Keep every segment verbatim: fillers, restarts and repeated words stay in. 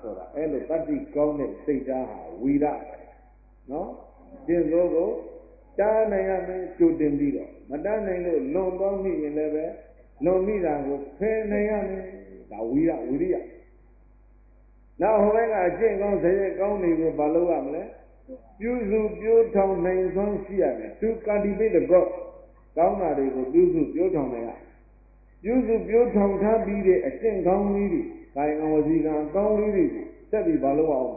ဆိုတာအဲ့လိုတတ္တိကောင်းတဲ့စိတ်ဓာတ်ဟာဝီရနော်ကျင့်လို့ကိုတားနိုင်ရမယ်ကြိုတင်ပြီးတော့မတားနိုင်လို့လွန်သွားမိရင်လည်းပဲလွန်မိတာကိုဖယ်နိုင်ရမယ်ဒါဝီရဝီရိယနောက်ဟိုဘက်ကအကျင့်ကောင်းစရိုက်ကောင်းတွေကိုမလုပ်ရမလဲပြုစုပြိုးထောင်နိုင်စွမ်းရှိရမယ် to cultivate the god ကောင်းတာတွေကိုပြုစုပြိုးထောင်နိုင်ရပြုစုပြိုးထောင်ထားပြီးတဲ့အကျင့်ကောင်းလေးတွေကာယကံဝစီကံအကောင်းလေးတွေကိုဆက်ပြီးမလုပ်အောင်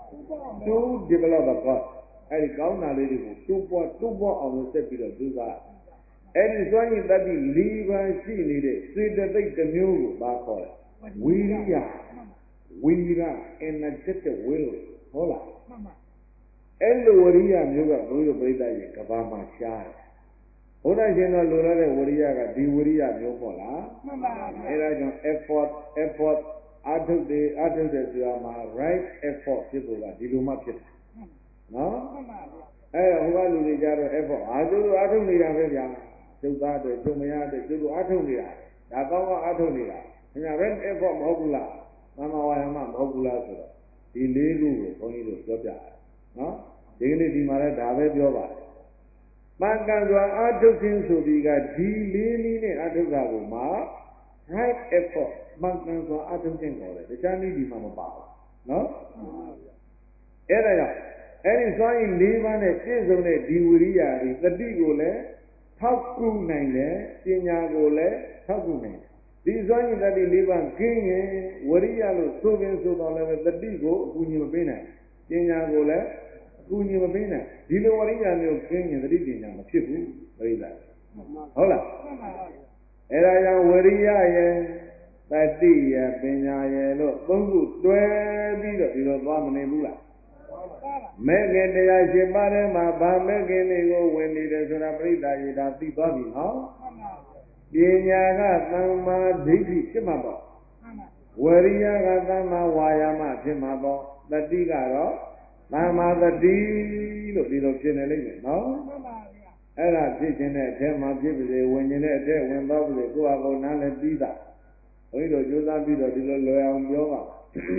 to develop the god အဲ့ဒီကောင်းတာလေးတွေကိုတူပွားတူပွားအောင်လို့ဆက်ပြီးတော့ကြိုးစားအဲ့ဒီစွမ်းရည်တတ္တိ၄ပါးရှိနေတဲ့စေတသိက်တစ်မျိုးကိုဘာခေါ်လဲဝီရိယဝီရ energetic will ဟုတ်လားအဲ့လိုဝရိယမျိုးကဘုရားပြိဿရဲ့ကဘာမှာရှားတယ်ဘုရားရှင်တော်လိုလားတဲ့ဝရိယကဒီဝရိယမျိုးပေါ့လားမှန်ပါဗျာအဲ့ဒါကြောင့် effort effort အထုတ်တယ်အထုတ်တယ်ဆိုတာမှာ right effort ဖြစ်ဖို့ကဒီလိုမှဖြစ်တာနော်မှန်ပါဗျာအဲ့ဟိုကလူတွေကြတော့ effort အားကျိုးလို့အထုတ်နေတာပဲဗျာကျုပ်သားတွေကျုံမရတဲ့ကျုပ်တို့အထုတ်နေတာဒါကောင်းကောင်းအထုတ်နေတာခင်ဗျာ right effort မဟုတ်ဘူးလားမမဝါယမမဟုတ်ဘူးလားဆိုတော့ဒီလေးခုကိုဘုန်းကြီးတို့ပြောပြတယ်နော်ဒီကနေ့ဒီမှာလည်းဒါပဲပြောပါတယ်မှန်ကန်စွာအာထုတ်ခြင်းဆိုပြီးကဒီလေးနည်းနဲ့အာထုတ်တာကိုမှ right effort မှန်ကန်စွာအာထုတ်ခြင်းခေါ်တယ်တခြားနည်းဒီမှာမပါဘူးနော်အဲ့ဒါကြောင့်အဲ့ဒီစွမ်းရည်၄ပါးနဲ့ပြည့်စုံတဲ့ဒီဝိရိယဒီတတိကိုလည်းထောက်ကူနိုင်တယ်ပညာကိုလည်းထောက်ကူနိုင်တယ်ဒီစွမ်းရည်တတိ၄ပါးကင်းရင်ဝိရိယလို့ဆိုပင်ဆိုတော့လည်းတတိကိုအကူအညီမပေးနိုင်ပညာကိုလည်းအကူအညီမပေးနိုင်ဒီလိုဝရိယမျိုးကင်းရင်တတိပညာမဖြစ်ဘူးပြိဿဟုတ်လားအဲ့ဒါကြောင့်ဝရိယရဲ့တတိယပညာရဲ့လို့သုံးခုတွဲပြီးတော့ဒီလိုသွားမနေဘူးလားမဲ့ခင်တရားရှိပါးထဲမှာဗာမဲ့ခင်တွေကိုဝင်နေတယ်ဆိုတာပြိဿရေဒါသိသွားပြီနော်ပညာကသမ္မာဒိဋ္ဌိဖြစ်မှာပေါ့ဝရိယကသမ္မာဝါယာမဖြစ်မှာပေါ့တတိကတော့သမ္မာတတိလို့ဒီလိုဖြစ်နေလိမ့်မယ်နော်မှန်ပါဗျာအဲ့ဒါဖြစ်ခြင်းတဲ့အထက်မှာဖြစ်ပါစေဝင်ခြင်းတဲ့အထက်ဝင်သွားပါစေကိုယ့်အကုန်နားလည်းပြီးတာဘုန်းကြီးတို့ကြိုးစားပြီးတော့ဒီလိုလွယ်အောင်ပြောပါ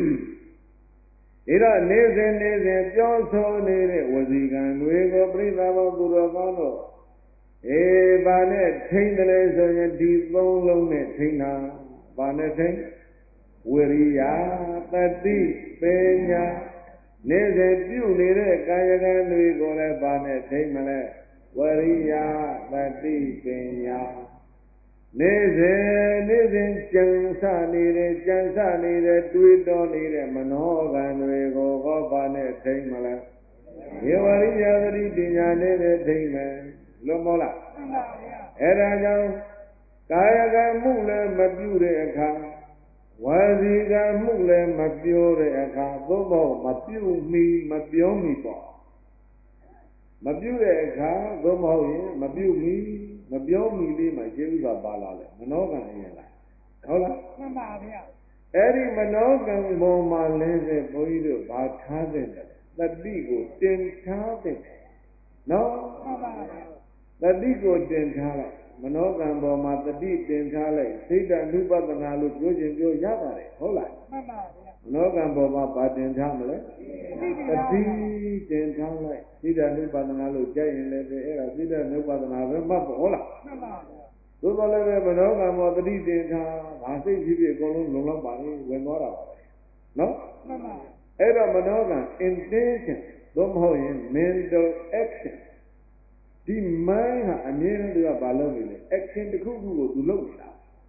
ဒါတော့နေစဉ်နေစဉ်ပြောဆိုနေတဲ့ဝစီကံတွေကိုပြိဿဘောသူတော်ကောင်းတို့အေးဗာနဲ့ထိမ့်တယ်ဆိုရင်ဒီသုံးလုံးနဲ့ထိမ့်တာဗာနဲ့ထိမ့်ဝိရိယတတိပညာနေစဉ်ပြုနေတဲ့ကာယကံတွေကိုလည်းဗာနဲ့ထိမ့်မလဲဝရိယတတိပညာနေစဉ်နေစဉ်ကြံစနေတဲ့ကြံစနေတဲ့တွေးတောနေတဲ့မနောကံတွေကိုဟောပါနဲ့ထိမ့်မလဲယေဝရိယသတိပညာနဲ့ထိမ့်မယ်လို့မောလားမှန်ပါဗျာအဲ့ဒါကြောင့်ကာယကံမှုလည်းမပြုတဲ့အခါဝစီကံမှုလည်းမပြောတဲ့အခါသို့မဟုတ်မပြုမီမပြောမီပေါ့မပြုတဲ့အခါသို့မဟုတ်ရင်မပြုမီမပြောမီလေးမှရှင်းဥစွာပါလာလေမနောကံအရင်လားဟုတ်လားမှန်ပါဗျာအဲ့ဒီမနောကံပေါ်မှာလဲတဲ့ဘုန်းကြီးတို့ဘာထားတဲ့တတိကိုတင်ထားတဲ့နော်မှန်ပါဗျာတတိကိုတင်ထားလိုက်မနောကံပေါ်မှာတတိတင်ထားလိုက်စိတ်တ ानु ပဒနာလို့ပြောခြင်းပြောရပါတယ်ဟုတ်လားမှန်ပါဗျာမနောကံပေါ်မှာဗာတင်ထားမလဲတတိတင်ထားလိုက်စိတ်တ ानु ပဒနာလို့ကြိုက်ရင်လည်းပဲအဲ့ဒါစိတ်တ ानु ပဒနာပဲမှတ်ဖို့ဟုတ်လားမှန်ပါဗျာသို့တော်လည်းပဲမနောကံပေါ်တတိတင်ထားဒါစိတ်ဖြစ်ဖြစ်အကုန်လုံးလုံလောက်ပါလေဝင်သွားတာပါပဲနော်မှန်ပါအဲ့တော့မနောကံ intention သို့မဟုတ်ရင် mental actionဒီ mind ဟာအမြဲတမ်းသူကဘာလုပ်နေလဲ action တစ်ခုခုကိုသူလုပ်နေတာ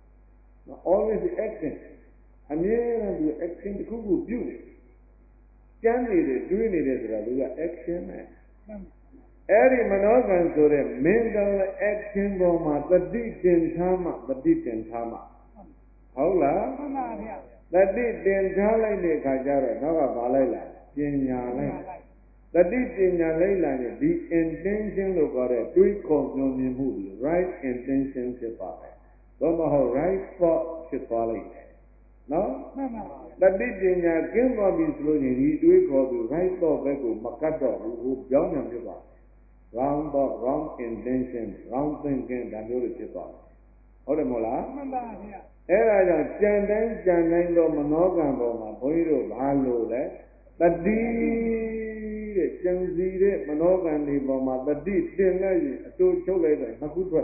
always action အမြဲတမ်းသူ action တစ်ခုခုပြုနေကြမ်းနေတယ်တွေးနေတယ်ဆိုတာသူက action ပဲအဲ့ဒီမနောကံဆိုတဲ့ mental action ပေါ်မှာတတိတင်ထားမှတတိတင်ထားမှဟုတ်လားမှန်ပါဗျာတတိတင်ထားလိုက်တဲ့အခါကျတော့နောက်ကဘာလိုက်လာပညာလိုက်တတိပညာလိုက်လာရင်ဒီ intention လို့ခေါ်တဲ့တွေးခေါ်ညွှန်မြင်မှုဒီ right intention ဖြစ်ပါတယ်။သို့မဟုတ် right thought ဖြစ်သွားလိမ့်မယ်။နော်မှန်ပါပါတတိပညာကျင်းသွားပြီဆိုလို့ရင်ဒီတွေးခေါ်သူ right thought ဘက်ကိုမကတ်တော့ဘူးဟိုပြောင်းပြန်ဖြစ်သွားတယ်။ wrong thought wrong intention wrong thinking ဒါမျိုးတွေဖြစ်သွားတယ်။ဟုတ်တယ်မို့လားမှန်ပါဗျာအဲ့ဒါကြောင့်ကြံတိုင်းကြံတိုင်းသောမနောကံပေါ်မှာဘုန်းကြီးတို့ဘာလို့လဲတတိတဲ့ကြံစီတဲ့မနောကံတွေပေါ်မှာတတိတင်လိုက်ရင်အတူချုပ်လိုက်တော့နှစ်ခုထွက်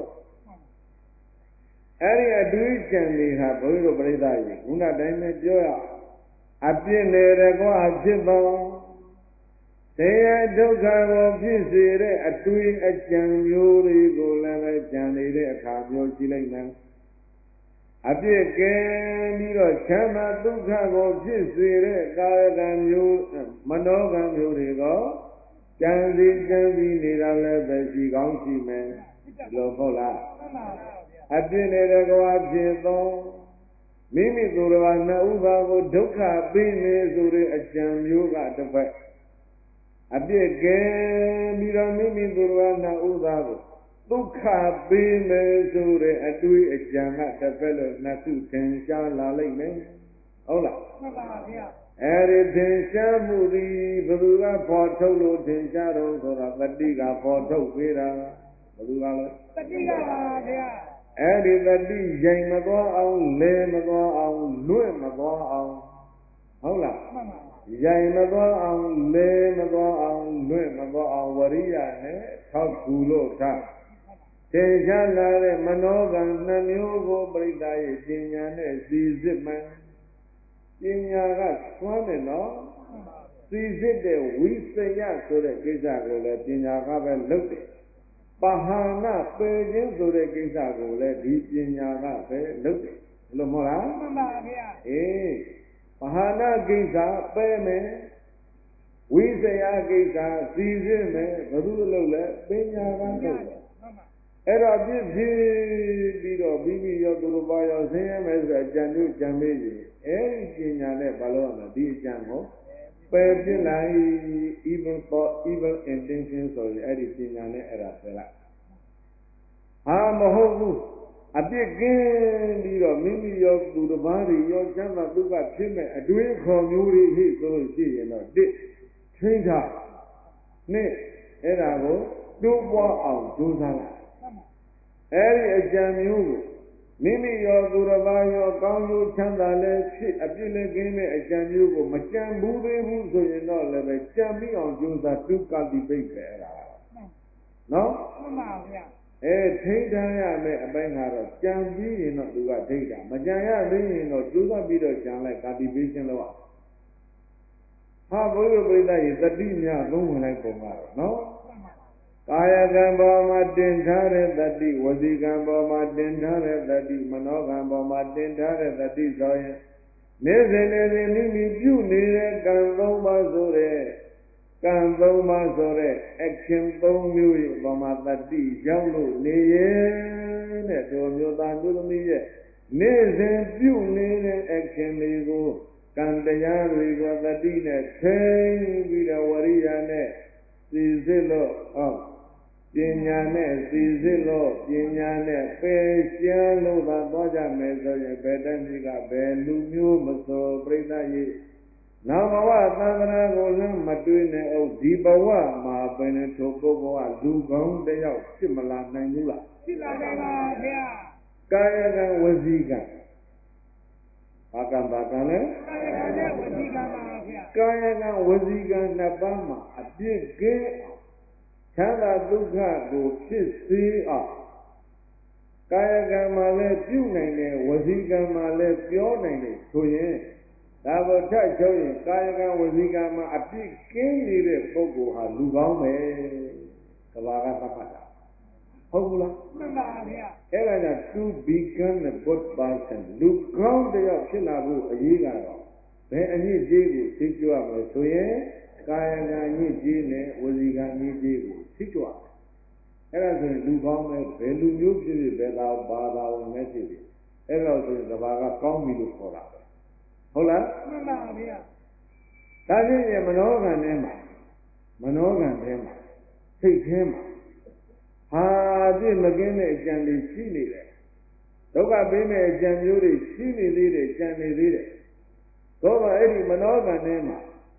အဲ့ဒီအတူကြံတွေဟာဘုန်းကြီးတို့ပြိဿကြီးခုနတိုင်းပဲပြောရအပြစ်နေရကွာဖြစ်ပေါင်းတရားဒုက္ခကိုဖြစ်စေတဲ့အတွေ့အကြံမျိုးတွေကိုလည်းပဲကြံနေတဲ့အခါမျိုးရှိလိုက်မယ်အပြစ်ကင်းပြီးတော့ချမ်းသာဒုက္ခကိုဖြစ်စေတဲ့ကာယကံမျိုးမနောကံမျိုးတွေကိုကြံစီကြံစီနေတာလည်းပဲရှိကောင်းရှိမယ်လို့ဟုတ်လားအပြစ်နေတဲ့ကွာဖြစ်သောမိမိသူတော်ဘာနှစ်ဥပါကိုဒုက္ခပေးနေဆိုတဲ့အကြံမျိုးကတစ်ဖက်အပြစ်ကင်းပြီးတော့မိမိသူတော်ဘာနှစ်ဥပါကိုဒုက္ခပေးမယ်ဆိုတဲ့အတွေ့အကြံကတစ်ဖက်လို့နှစ်ခုသင်ရှားလာလိမ့်မယ်ဟုတ်လားမှန်ပါဗျာအဲဒီသင်ရှားမှုသည်ဘယ်သူကပေါ်ထုတ်လို့သင်ရှားတော့ဆိုတော့တတိကပေါ်ထုတ်ပေးတာဘယ်သူကလဲတတိကပါဗျာအဲ့ဒီတတိရင်မသွားအောင်လဲမသွားအောင်လွင့်မသွားအောင်ဟုတ်လားမှန်ပါရင်မသွားအောင်လဲမသွားအောင်လွင့်မသွားအောင်ဝရိယနဲ့ထောက်ကူလို့ထားသင်္ချာလာတဲ့မနောကံနှမျိုးကိုပြိတ္တာရဲ့ပညာနဲ့စီစစ်မှန်ပညာကသွမ်းတယ်နော်စီစစ်တဲ့ဝိသယဆိုတဲ့ကိစ္စကိုလည်းပညာကပဲလုပ်တယ်ပဟာနာပေခြင်းဆိုတဲ့ကိစ္စကိုလည်းဒီပညာကပဲလုပ်တယ်ဘယ်လိုမဟုတ်လားမှန်ပါဗျာအေးပဟာနာကိစ္စပဲမယ်ဝိသယကိစ္စစီစစ်မယ်ဘယ်သူလုပ်လဲပညာကလုပ်တယ်အဲ့တော့ပြည့်ပြည့်ပြီးတော့ပြီးပြီးရောသူတို့ပါရောဆင်းရဲမယ်ဆိုတဲ့အကြံမျိုးကြံမေးရင်အဲ့ဒီပညာနဲ့ဘာလို့ရမလဲဒီအကြံကိုပယ်ပြစ်လိုက် evil thought evil intention ဆိုရင်အဲ့ဒီပညာနဲ့အဲ့ဒါပယ်လိုက်ဟာမဟုတ်ဘူးအပြစ်ကင်းပြီးတော့မိမိရောသူတစ်ပါးတွေရောချမ်းသာဒုက္ခဖြစ်မဲ့အတွေးခေါ်မျိုးတွေဟိဆိုလို့ရှိရင်တော့တစ်ထိန်းထားနှစ်အဲ့ဒါကိုတိုးပွားအောင်ကြိုးစားလိုက်အဲ့ဒီအကြံမျိုးကိုမိမိရောသူတစ်ပါးရောကောင်းကျိုးချမ်းသာလည်းဖြစ်အပြစ်လည်းကင်းတဲ့အကြံမျိုးကိုမကြံဘူးသေးဘူးဆိုရင်တော့လည်းပဲကြံပြီးအောင်ကြိုးစားတုကတိပိတ်ပဲအဲ့ဒါနော်မှန်ပါဗျာအဲထိတ်ထားရမယ်အပိုင်းကတော့ကြံပြီးရင်တော့သူကထိတ်တာမကြံရသေးရင်တော့ကြိုးစားပြီးတော့ကြံလိုက်ကာတိပိတ်ခြင်းလို့ဟာဘုရားပြိဿရေတတိမြသုံးဝင်လိုက်ပုံကတော့နော်ကာယကံပေါ်မှာတင်ထားတဲ့တတိဝစီကံပေါ်မှာတင်ထားတဲ့တတိမနောကံပေါ်မှာတင်ထားတဲ့တတိဆိုရင်နေ့စဉ်နေ့စဉ်မိမိပြုနေတဲ့ကံသုံးပါးဆိုတဲ့ကံသုံးပါးဆိုတဲ့ action သုံးမျိုးရဲ့ပေါ်မှာတတိရောက်လို့နေရဲ့တဲ့တို့မျိုးသားမျိုးသမီးရဲ့နေ့စဉ်ပြုနေတဲ့ action တွေကိုကံတရားတွေကိုတတိနဲ့ထိပြီးတော့ဝရိယနဲ့စီစစ်လို့ဟောပညာနဲ့စီစစ်လို့ပညာနဲ့ပယ်ရှားလို့သာသွားကြမယ်ဆိုရင်ဘယ်တိုင်းကြီးကဘယ်လူမျိုးမဆိုပြိဿရဲ့နောက်ဘဝသံဃာကိုလည်းမတွေးနဲ့အောင်ဒီဘဝမှာပင်ထိုပုဂ္ဂိုလ်ကလူကောင်းတယောက်ဖြစ်မလာနိုင်ဘူးလားဖြစ်လာနိုင်ပါဗျာကာယကံဝစီကံဘာကံဘာကံလဲကာယကံနဲ့ဝစီကံပါဗျာကာယကံဝစီကံနှစ်ပါးမှာအပြစ်ကင်းအောင်ချမ်းသာဒုက္ခကိုဖြစ်စေအောင်ကာယကံမှာလည်းပြုနိုင်တယ်ဝစီကံမှာလည်းပြောနိုင်တယ်ဆိုရင်ဒါကိုထပ်ချုပ်ရင်ကာယကံဝစီကံမှာအပြစ်ကင်းနေတဲ့ပုဂ္ဂိုလ်ဟာလူကောင်းပဲကဘာကသတ်မှတ်တာဟုတ်ဘူးလားမှန်ပါဗျာအဲ့ဒါကြောင့် to become a good person လူကောင်းတယောက်ဖြစ်လာဖို့အရေးကတော့ဘယ်အညစ်အကြေးကိုသိကြရမလဲဆိုရင်ကာယကံညစ်ကြေးနဲ့ဝစီကံညစ်ကြေးကိုသိကြရမယ်အဲ့ဒါဆိုရင်လူကောင်းပဲဘယ်လူမျိုးဖြစ်ဖြစ်ဘယ်သာဘာသာဝင်ပဲဖြစ်ဖြစ်အဲ့တော့ဆိုရင်ကဘာကကောင်းပြီလို့ခေါ်တာပဲဟုတ်လားမှန်ပါဗျာဒါဖြင့်မနောကံထဲမှာမနောကံထဲမှာစိတ်ထဲမှာဟာပြည့်မကင်းတဲ့အကြံတွေရှိနေတယ်ဒုက္ခပေးမဲ့အကြံမျိုးတွေရှိနေသေးတယ်ကြံနေသေးတယ်သို့တော့အဲ့ဒီမနောကံထဲမှာ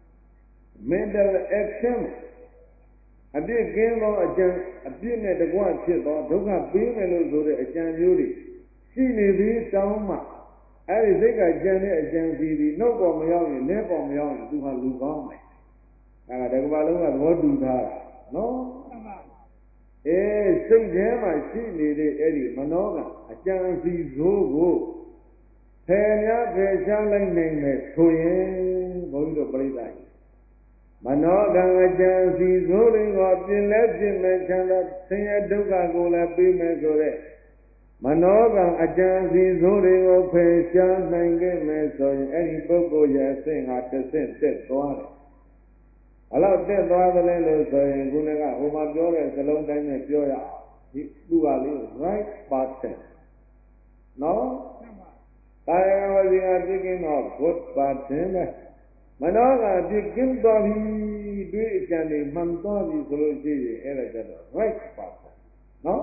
mental action အပြစ်ကင်းသောအကြံအပြစ်နဲ့တကွဖြစ်သောဒုက္ခပေးမယ်လို့ဆိုတဲ့အကြံမျိုးတွေရှိနေပြီးတောင်းမှအဲ့ဒီစိတ်ကကြံတဲ့အကြံစီပြီးနှုတ်ပေါ်မရောက်ရင်လက်ပေါ်မရောက်ရင်သူဟာလူကောင်းမယ်အဲ့ဒါတကဘာလုံးကသဘောတူထားတာနော်အေးစိတ်ထဲမှာရှိနေတဲ့အဲ့ဒီမနောကအကြံစီဆိုးကိုဖယ်များဖယ်ရှားလိုက်နိုင်မယ်ဆိုရင်ဘုန်းကြီးတို့ပြိဿကြီးမနောကံအကြံစီဆိုးတွေကိုပြင်းလဲပြင်းမဲ့ချမ်းသာဆင်းရဲဒုက္ခကိုလည်းပြီးမဲ့ဆိုတဲ့မနောကံအကြံစီဆိုးတွေကိုဖယ်ရှားနိုင်ခဲ့မယ်ဆိုရင်အဲ့ဒီပုဂ္ဂိုလ်ရဲ့အဆင့်ဟာတစ်ဆင့်တက်သွားတယ်။အဲ့တော့တက်သွားတယ်လေလို့ဆိုရင်ခုနကဟိုမှာပြောတဲ့စလုံးတိုင်းနဲ့ပြောရအောင်ဒီသူကလေ right person နော်ကာယကံဝစီကပြည့်ကင်းတော့ good person ပဲမနောကပြည့်ကင်းသွားပြီတွေးအကြံတွေမှန်သွားပြီဆိုလို့ရှိရင်အဲ့ဒါကြတော့ right person နော်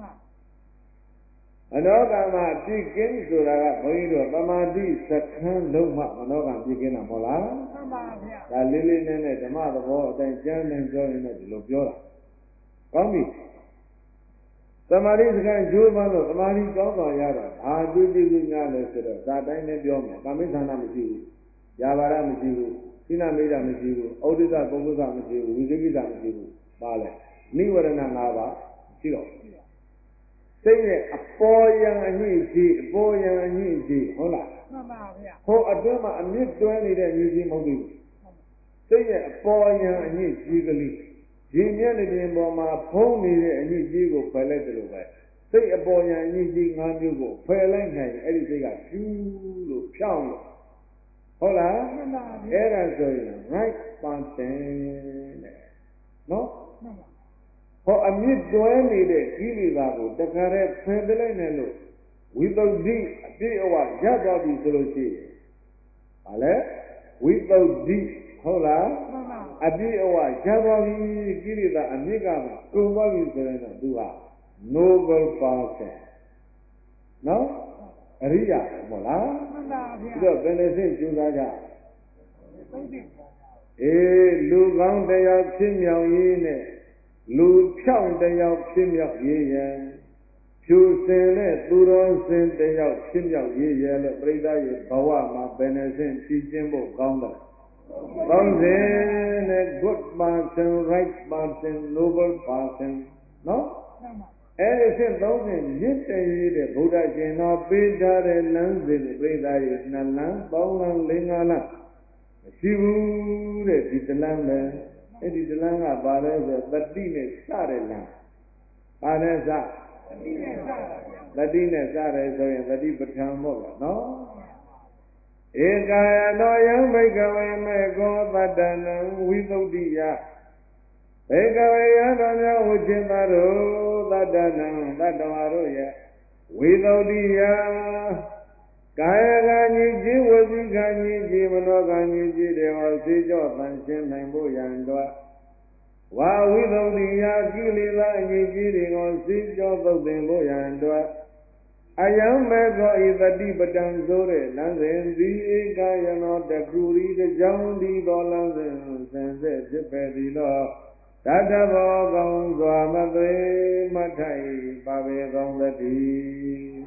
မနောကမှာပြည့်ကင်းဆိုတာကဘုန်းကြီးတို့သမာဓိစခန်းလုံးမှမနောကပြည့်ကင်းတာမဟုတ်လားမှန်ပါဗျာဒါလေးလေးနဲ့နဲ့ဓမ္မသဘောအတိုင်းကျမ်းနဲ့ပြောရင်တော့ဒီလိုပြောတာကောင်းပြီသမာဓိစခန်းကျိုးပန်းလို့သမာဓိကောင်းသွားရတော့အာကျွေးကြည့်များလဲဆိုတော့ဒါတိုင်းနဲ့ပြောမယ်ကာမိသနာမရှိဘူးယာဘာရမရှိဘူးသီလမေတ္တာမရှိဘူးဩဒိသပုဂ္ဂုသမရှိဘူးဝိသေကိစ္စမရှိဘူးပါလဲနိဝရဏ၅ပါးရှိတော့စိတ်ရဲ့အပေါ်ယံအညစ်အကြေးအပေါ်ယံအညစ်အကြေးဟုတ်လားမှန်ပါဗျာဟိုအတွင်းမှာအမြင့်တွဲနေတဲ့အညစ်အကြေးမဟုတ်ဘူးစိတ်ရဲ့အပေါ်ယံအညစ်အကြေးကလေးဒီမျက်နှာပြင်ပေါ်မှာဖုံးနေတဲ့အညစ်အကြေးကိုဖယ်လိုက်တယ်လို့ပဲစိတ်အပေါ်ယံအညစ်အကြေး၅မျိုးကိုဖယ်လိုက်နိုင်အဲ့ဒီစိတ်ကဖြူးလို့ဖြောင်းလို့ဟုတ်လားမှန်ပါဗျာအဲ့ဒါဆိုရင် right person တဲ့နော်မှန်ပါဟောအမြင့်တွဲနေတဲ့ကိလေသာကိုတခါတည်းဖယ်ပြလိုက်နိုင်လို့ဝိသုဒ္ဓိအပြည့်အဝရသွားပြီဆိုလို့ရှိရင်ဟာလေဝိသုဒ္ဓိဟုတ်လားမှန်ပါအပြည့်အဝရသွားပြီကိလေသာအမြင့်ကမှကုန်သွားပြီဆိုရင်တော့သူဟာ noble person နော်အရိယာမဟုတ်လားမှန်ပါဗျာပြီးတော့ဘယ်နဲ့စိတ်ကြိုးစားကြသုံးသိပေါ်အေးလူကောင်းတရားဖြစ်မြောင်ရေးနဲ့လူဖြောင့်တယောက်ဖြစ်မြောက်ရေးရန်ဖြူစင်တဲ့သူတော်စင်တယောက်ဖြစ်မြောက်ရေးရန်လို့ပြိဿရဲ့ဘဝမှာဘယ်နှစင်ဖြည့်ခြင်းဖို့ကောင်းတယ်သုံးစင်နဲ့ good person right person noble person နော်အဲ့ဒီစင်သုံးစင်ရင့်တည်ရတဲ့ဗုဒ္ဓရှင်တော်ပေးထားတဲ့လမ်းစဉ်ပြိဿရဲ့နှစ်လမ်းသုံးလမ်းလေးငါးလမ်းမရှိဘူးတဲ့ဒီတလမ်းပဲအဲ့ဒီတလန်းကပါလဲဆိုတတိနဲ့စတဲ့လမ်းပါလဲစတတိနဲ့စတာတတိနဲ့စတယ်ဆိုရင်တတိပဋ္ဌာန်မို့လားနော်ဧကာယနောယံဘိကဝေမေကောသတ္တနံဝိသုဒ္ဓိယဘေကဝေယတော်များဝိจิตတို့သတ္တနံတတ္တဝါတို့ရဲ့ဝိသုဒ္ဓိယကာယကံကြီးကြီးဝစီကံကြီးကြီးမနောကံကြီးကြီးတွေဟောစေကြောတန်ရှင်းနိုင်ဖို့ရန်တော့ဝါဝိသုဒ္ဓိယကိလေသာအကြီးကြီးတွေကိုစေကြောသုတ်သင်ဖို့ရန်တော့အယံမေကောဤတတိပတံဆိုတဲ့လမ်းစဉ်ဒီဧကယနောတခုရီတကြောင်းဒီတော်လမ်းစဉ်စင်စစ်ဖြစ်ပေသည်လောတတဘောကောင်းစွာမသွေမထိုင်ပါပေကောင်းသတည်း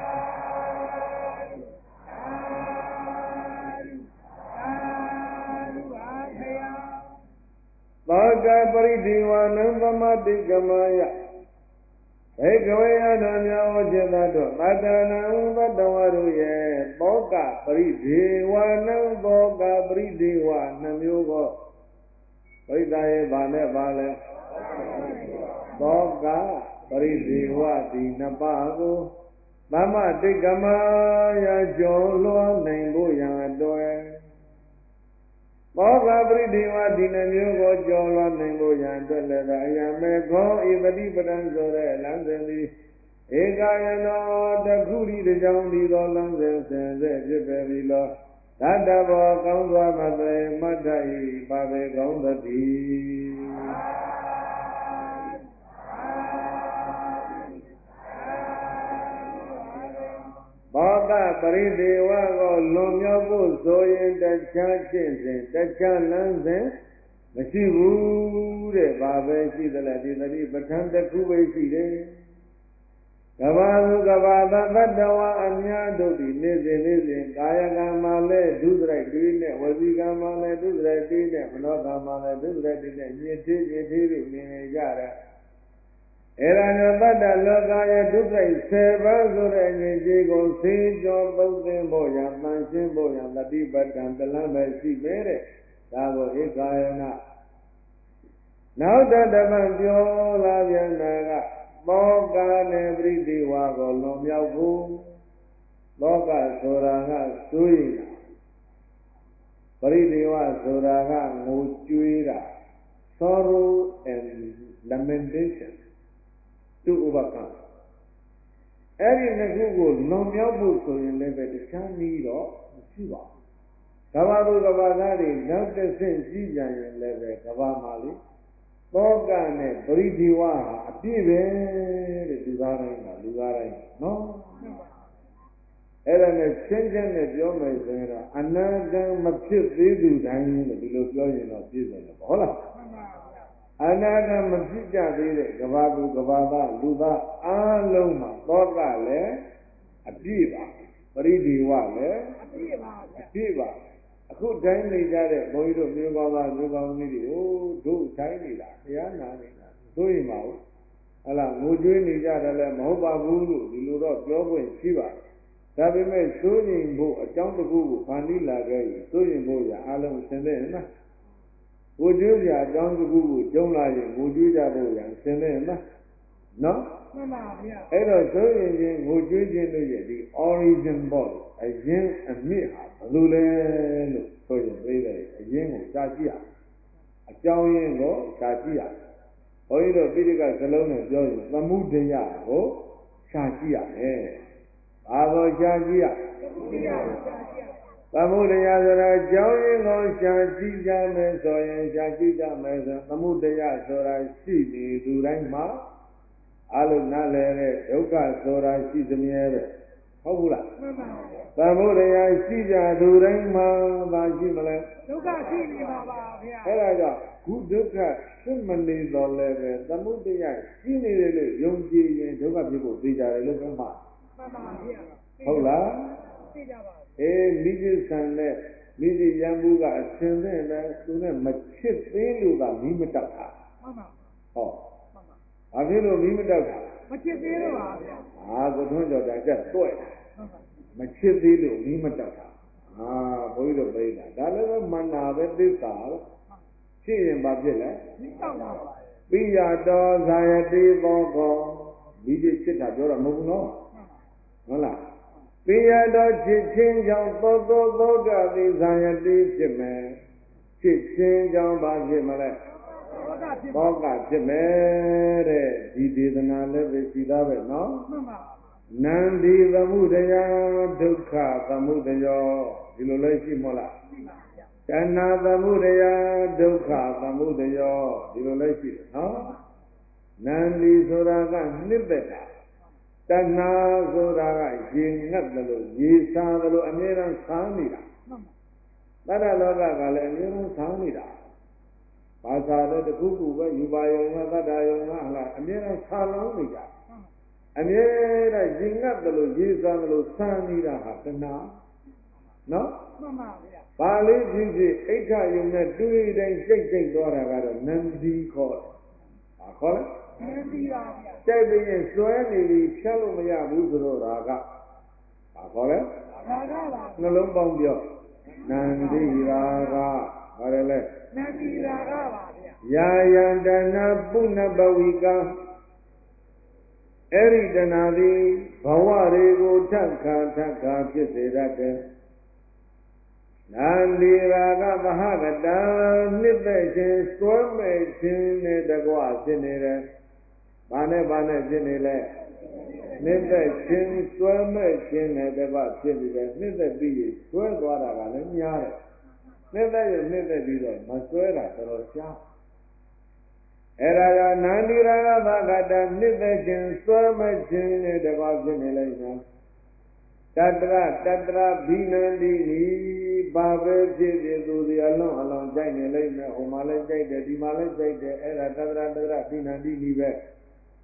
သောကပရိဒီဝနံသမတိကမယဘေကဝေယတော်များဝจิตတို့သတ္တနံသတ္တဝါတို့ရဲ့သောကပရိဒီဝနံသောကပရိဒီဝနှမျိုးကိုပရိသယေဘာနဲ့ပါလဲသောကပရိဒီဝဒီနှစ်ပါးကိုသမတိကမယကျော်လွှားနိုင်ဖို့ရန်အတွက်သောကပရိဒီဝဒီနှမျိုးကိုကျော်လွှားနိုင်ဖို့ရန်အတွက်လည်းအယံမေခောဤတတိပဒံဆိုတဲ့လမ်းစဉ်သည်ဧကယနောတခုရီတကြောင်ဒီသောလမ်းစဉ်စင်စစ်ဖြစ်ပေပြီလောတတ္တဘောကောင်းစွာမသွေမတ္ထဤပါပေကောင်းသတည်းဘောကပရိဒေဝကိုလွန်မြောက်ဖို့ဆိုရင်တခြားချင်းစဉ်တခြားလမ်းစဉ်မရှိဘူးတဲ့ဘာပဲရှိသလဲဒီသတိပဋ္ဌာန်တစ်ခုပဲရှိတယ်ကဘာသူကဘာသတ္တဝါအများတို့ဒီနေ့စဉ်နေ့စဉ်ကာယကံမှာလည်းဒုစရိုက်တွေးနဲ့ဝစီကံမှာလည်းဒုစရိုက်တွေးနဲ့မနောကံမှာလည်းဒုစရိုက်တွေနဲ့ညစ်သေးညစ်သေးလို့နေနေကြတယ်အဲ့ဒါကြောင့်တတ္တလောကရဲ့ဒုစရိုက်ဆယ်ပါးဆိုတဲ့ညစ်ကြေးကိုသိကျော်ပုတ်သိမ်းဖို့ရန်တန်ရှင်းဖို့ရန်တတိပတ္တံတလမ်းပဲရှိပဲတဲ့ဒါကိုဧကာယနာနောက်တတပံပြောလာပြန်တာကသောကနဲ့ပရိဒီဝါကိုလွန်မြောက်ဖို့သောကဆိုတာကစိုးရိမ်တာပရိဒီဝါဆိုတာကငိုကြွေးတာ sorrow and lamentation to overcome အဲ့ဒီနှစ်ခုကိုလွန်မြောက်ဖို့ဆိုရင်လည်းပဲတခြားနည်းတော့မရှိပါဘူးကဘာသူကဘာသားတွေနောက်တစ်ဆင့်ကြည့်ကြရင်လည်းပဲကဘာမှာလေသောကနဲ့ပရိဒီဝါဟာအပြည့်ပဲတဲ့လူသားတိုင်းကလူသားတိုင်းနော်အဲ့ဒါနဲ့ချင်းချင်းနဲ့ပြောမယ်ဆိုရင်တော့အနာဂံမဖြစ်သေးသူတိုင်းလို့ဒီလိုပြောရင်တော့ပြည့်စုံတယ်ဟုတ်လားအနာဂံမဖြစ်ကြသေးတဲ့ကဘာသူကဘာသားလူသားအားလုံးမှာသောကလည်းအပြည့်ပါပရိဒီဝါလည်းအပြည့်ပါအပြည့်ပါအခုတိုင်းနေကြတဲ့ဘုန်းကြီးတို့မျိုးကောင်းသားမျိုးကောင်းကြီးတွေဟိုတို့တိုင်းနေတာတရားနာနေတာသို့ရင်မဟုတ်ဟလာငိုကြွေးနေကြတယ်လည်းမဟုတ်ပါဘူးလို့ဒီလိုတော့ပြောခွင့်ရှိပါတယ်ဒါပေမဲ့စိုးရင်ဖို့အကြောင်းတစ်ခုကိုဖန်တီးလာခဲ့ရင်စိုးရင်ဖို့ရအားလုံးသင်တဲ့နော်ငိုကြွေးကြအကြောင်းတစ်ခုကိုကျုံလာရင်ငိုကြွေးကြဖို့ရသင်တဲ့နော်နော်မှန်ပါဗျာအဲ့တော့စိုးရင်ချင်းငိုကြွေးခြင်းတို့ရဲ့ဒီ origin ပေါ့အရင်အမြစ်ဟာဘယ်လိုလဲလို့ဆိုရင်ပြိတယ်အရင်ကိုရှားကြည့်ရအကြောင်းရင်းကိုရှားကြည့်ရဘုန်းကြီးတို့ပိဋကစလုံးနဲ့ပြောရင်သမှုတရားကိုရှားကြည့်ရမယ်ဘာကိုရှားကြည့်ရသမှုတရားဆိုတာအကြောင်းရင်းကိုရှားကြည့်ကြမယ်ဆိုရင်ရှားကြည့်ကြမယ်ဆိုသမှုတရားဆိုတာရှိနေသူတိုင်းမှာအလုံးနားလဲတဲ့ဒုက္ခဆိုတာရှိသမျှပဲဟုတ်ဘူးလားမှန်ပါဗျာသမှုတရားရှိကြသူတိုင်းမှာဘာရှိမလဲဒုက္ခရှိနေပါပါဗျာအဲ့ဒါကြောင့်ခုဒုက္ခဖြစ်မနေတော့လည်းပဲသမှုတရားရှိနေတယ်လို့ယုံကြည်ရင်ဒုက္ခဖြစ်ဖို့သိကြတယ်လို့ပဲမှားမှန်ပါဗျာဟုတ်လားသိကြပါအေးမိจิဆန်နဲ့မိจิရံဘူးကအရှင်တဲ့လည်းသူနဲ့မချစ်သေးလို့ကမိမတောက်တာမှန်ပါဟောမှန်ပါဘာဖြစ်လို့မိမတောက်တာမချစ်သေးလို့ပါဗျာအာကိုထွန်းကြော်တာကျက်တွဲ့တာမချစ်သေးလို့မိမတောက်တာအာဘုန်းကြီးတို့ပြိတာဒါလည်းပဲမန္နာပဲသစ္စာပဲဖြစ်ရင်ဘာဖြစ်လဲမိတောက်တာပါပိယတော်ဇာယတိသောကောမိจิချစ်တာပြောတာမဟုတ်ဘူးနော်ဟုတ်လားပိယတော်ချစ်ချင်းကြောင့်သောသောသောကတိဇာယတိဖြစ်မယ်ချစ်ချင်းကြောင့်ဘာဖြစ်မလဲသောကဖြစ်မယ်တဲ့ဒီဒေသနာလည်းပဲရှိသားပဲနော်မှန်ပါနန္ဒီသမှုတရားဒုက္ခသမှုတရားဒီလိုလဲရှိမလားရှိပါဗျာတဏှာသမှုတရားဒုက္ခသမှုတရားဒီလိုလဲရှိတယ်နော်နန္ဒီဆိုတာကနှစ်သက်တာတဏှာဆိုတာကရေငတ်တယ်လို့ရေစားတယ်လို့အမြဲတမ်းစားနေတာတတ္တလောကကလည်းအမြဲတမ်းစားနေတာဘာသာတဲ့တခုခုပဲယူပါယုံကသတ္တယုံကဟလားအမြဲတမ်းစားလုံးနေကြအမြဲတမ်းရေငတ်တယ်လို့ရေစားတယ်လို့စားနေတာဟာတဏှာနော်မှန်ပါဗျာဘာလေးဖြစ်ဖြစ်အိဋ္ဌယုံနဲ့တွေးတိုင်းစိတ်စိတ်သွားတာကတော့နန္ဒီခေါ်တယ်ဘာခေါ်လဲနန္ဒီပါဗျာကြိုက်ပြီးရင်စွဲနေပြီးဖြတ်လို့မရဘူးဆိုတော့ရာဂဘာခေါ်လဲရာဂပါနှလုံးပေါင်းပြောနန္ဒီရာဂဘာလဲလဲနန္ဒီရာဂပါဗျာယာယံတဏပုဏ္ဏဘဝိကအဲ့ဒီတဏှာသည်ဘဝတွေကိုထပ်ခါထပ်ခါဖြစ်စေတတ်တယ်နန္ဒီရာဂမဟာကတံနှစ်သက်ခြင်းစွဲမဲ့ခြင်းနဲ့တကွဖြစ်နေတယ်ဘာနဲ့ဘာနဲ့ဖြစ်နေလဲနှစ်သက်ခြင်းစွဲမဲ့ခြင်းနဲ့တကွဖြစ်နေတယ်နှစ်သက်ပြီးရင်စွဲသွားတာကလည်းများတယ်နှစ်သက်ရနှစ်သက်ပြီးတော့မစွဲတာတော်တော်ရှားအဲ့ဒါကနန္ဒီရာဂဘာကတံနှစ်သက်ခြင်းစွဲမဲ့ခြင်းနဲ့တကွဖြစ်နေလိုက်တာတတရတတရဘိနန္တိနိဘာပဲဖြစ်ဖြစ်သူစီအလုံးအလုံးကြိုက်နေလိမ့်မယ်ဟိုမှာလည်းကြိုက်တယ်ဒီမှာလည်းကြိုက်တယ်အဲ့ဒါတတရတတရဘိနန္တိနိပဲ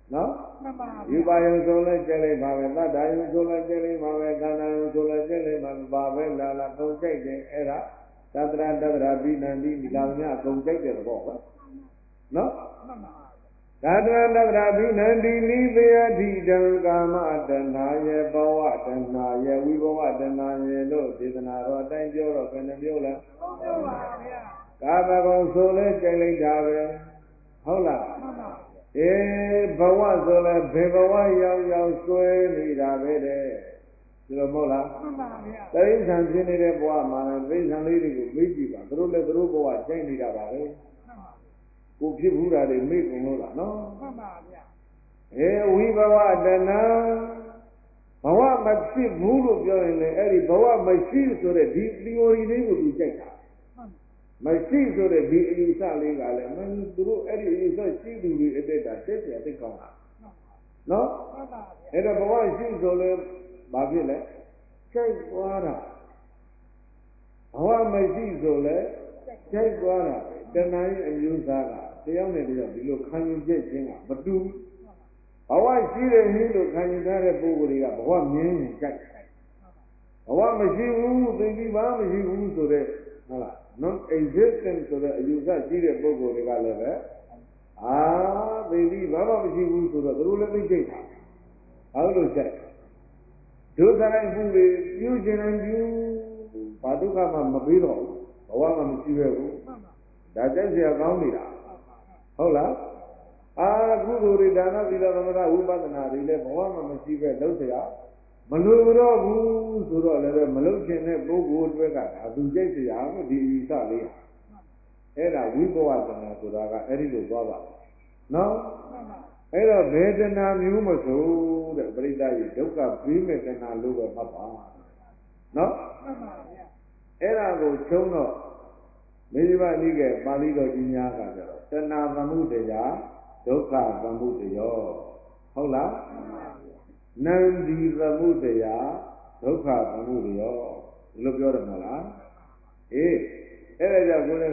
နော်ယူပါယုံဆိုလဲကျဲလိုက်ပါပဲသတ္တယုံဆိုလဲကျဲလိုက်ပါပဲခန္ဓာယုံဆိုလဲကျဲလိုက်ပါပါပဲလာလာကုန်ကြိုက်တယ်အဲ့ဒါသတ္တရာတတ္တရာပိဏံတိဒီလာမြအကုန်ကြိုက်တဲ့သဘောပဲနော်သတ္တရာတတ္တရာပိဏံတိနိဗ္ဗယတိတံကာမတဏှာယေဘဝတဏှာယေဝိဘဝတဏှာယေလို့ဒေသနာတော်အတိုင်းပြောတော့ဘယ်နှမျိုးလဲသုံးမျိုးပါဗျာကာမဂုဏ်ဆိုလဲကြိုက်လိုက်တာပဲဟုတ်လားအေးဘဝဆိုလဲဘေဘဝရောက်ရောက်ဆွဲနေတာပဲတဲ့ဒီလိုမဟုတ်လားမှန်ပါဗျာတိဋ္ဌံဖြစ်နေတဲ့ဘဝမှာလည်းတိဋ္ဌံလေးတွေကိုမေ့ကြည့်ပါသူတို့လည်းသူတို့ဘဝကြိုက်နေတာပါပဲကိုဖြစ်ဘူးတာတွေမေ့ကုန်လို့လားနော်မှန်ပါဗျာအေးဝိဘဝတဏဘဝမဖြစ်ဘူးလို့ပြောရင်လည်းအဲ့ဒီဘဝမရှိဆိုတဲ့ဒီ theory လေးကိုသူကြိုက်တာမရှိဆိုတဲ့ဒီအယူဆလေးကလည်းမင်းသူတို့အဲ့ဒီအယူဆရှိသူတွေအတက်တာသိเสียသိကောင်းတာနော်မှန်ပါဗျာအဲ့ဒါဘဝရှိဆိုလဲဘာဖြစ်လဲကြိုက်သွားတာဘဝမရှိဆိုလဲကြိုက်သွားတာတဏှာရဲ့အမျိုးသားကတယောက်နဲ့တယောက်ဒီလိုခံယူချက်ချင်းကမတူဘဝရှိတယ်ဟင်းလို့ခံယူထားတဲ့ပုဂ္ဂိုလ်တွေကဘဝမြင်ရင်ကြိုက်ဘဝမရှိဘူးသိပြီးဘာမရှိဘူးဆိုတဲ့ဟုတ်လား non existent ဆိုတဲ့အယူဆရှိတဲ့ပုဂ္ဂိုလ်တွေကလည်းပဲအာသိပြီးဘာမှမရှိဘူးဆိုတော့သူတို့လည်းသိကြိတ်တာဘာလို့ကြိုက်ဒုက္ခတိုင်းမှုတွေပြုကျင်တိုင်းပြုဘာဒုက္ခမှမပေးတော့ဘူးဘဝမှမရှိပဲဘူးဒါကြိုက်เสียကောင်းနေတာဟုတ်လားအာကုသိုလ်တွေဒါနသီလသမထဝိပဿနာတွေလည်းဘဝမှမရှိပဲလုပ်เสียမလို့တော့ဘူးဆိုတော့လည်းမလုပ်ချင်တဲ့ပုဂ္ဂိုလ်တွေကဒါသူကြိုက်เสียလို့ဒီအယူဆလေးအဲ့ဒါဝိဘဝတဏဆိုတာကအဲ့ဒီလိုသွားပါနော်အဲ့တော့ဘေဒနာမျိုးမဆိုတဲ့ပရိသတ်ကြီးဒုက္ခပြီးမဲ့တဏလို့ပဲမှတ်ပါနော်အဲ့ဒါကိုချုံးတော့မိဘနိကေပါဠိတော်ကြီးများကကြတော့တဏသမုဒယဒုက္ခသမုဒယောဟုတ်လားနန္ဒီသမုဒယဒုက္ခသမုဒယောဒီလိုပြောတယ်မဟုတ်လားအေးအဲ့ဒါကြောင့်ကိုယ်က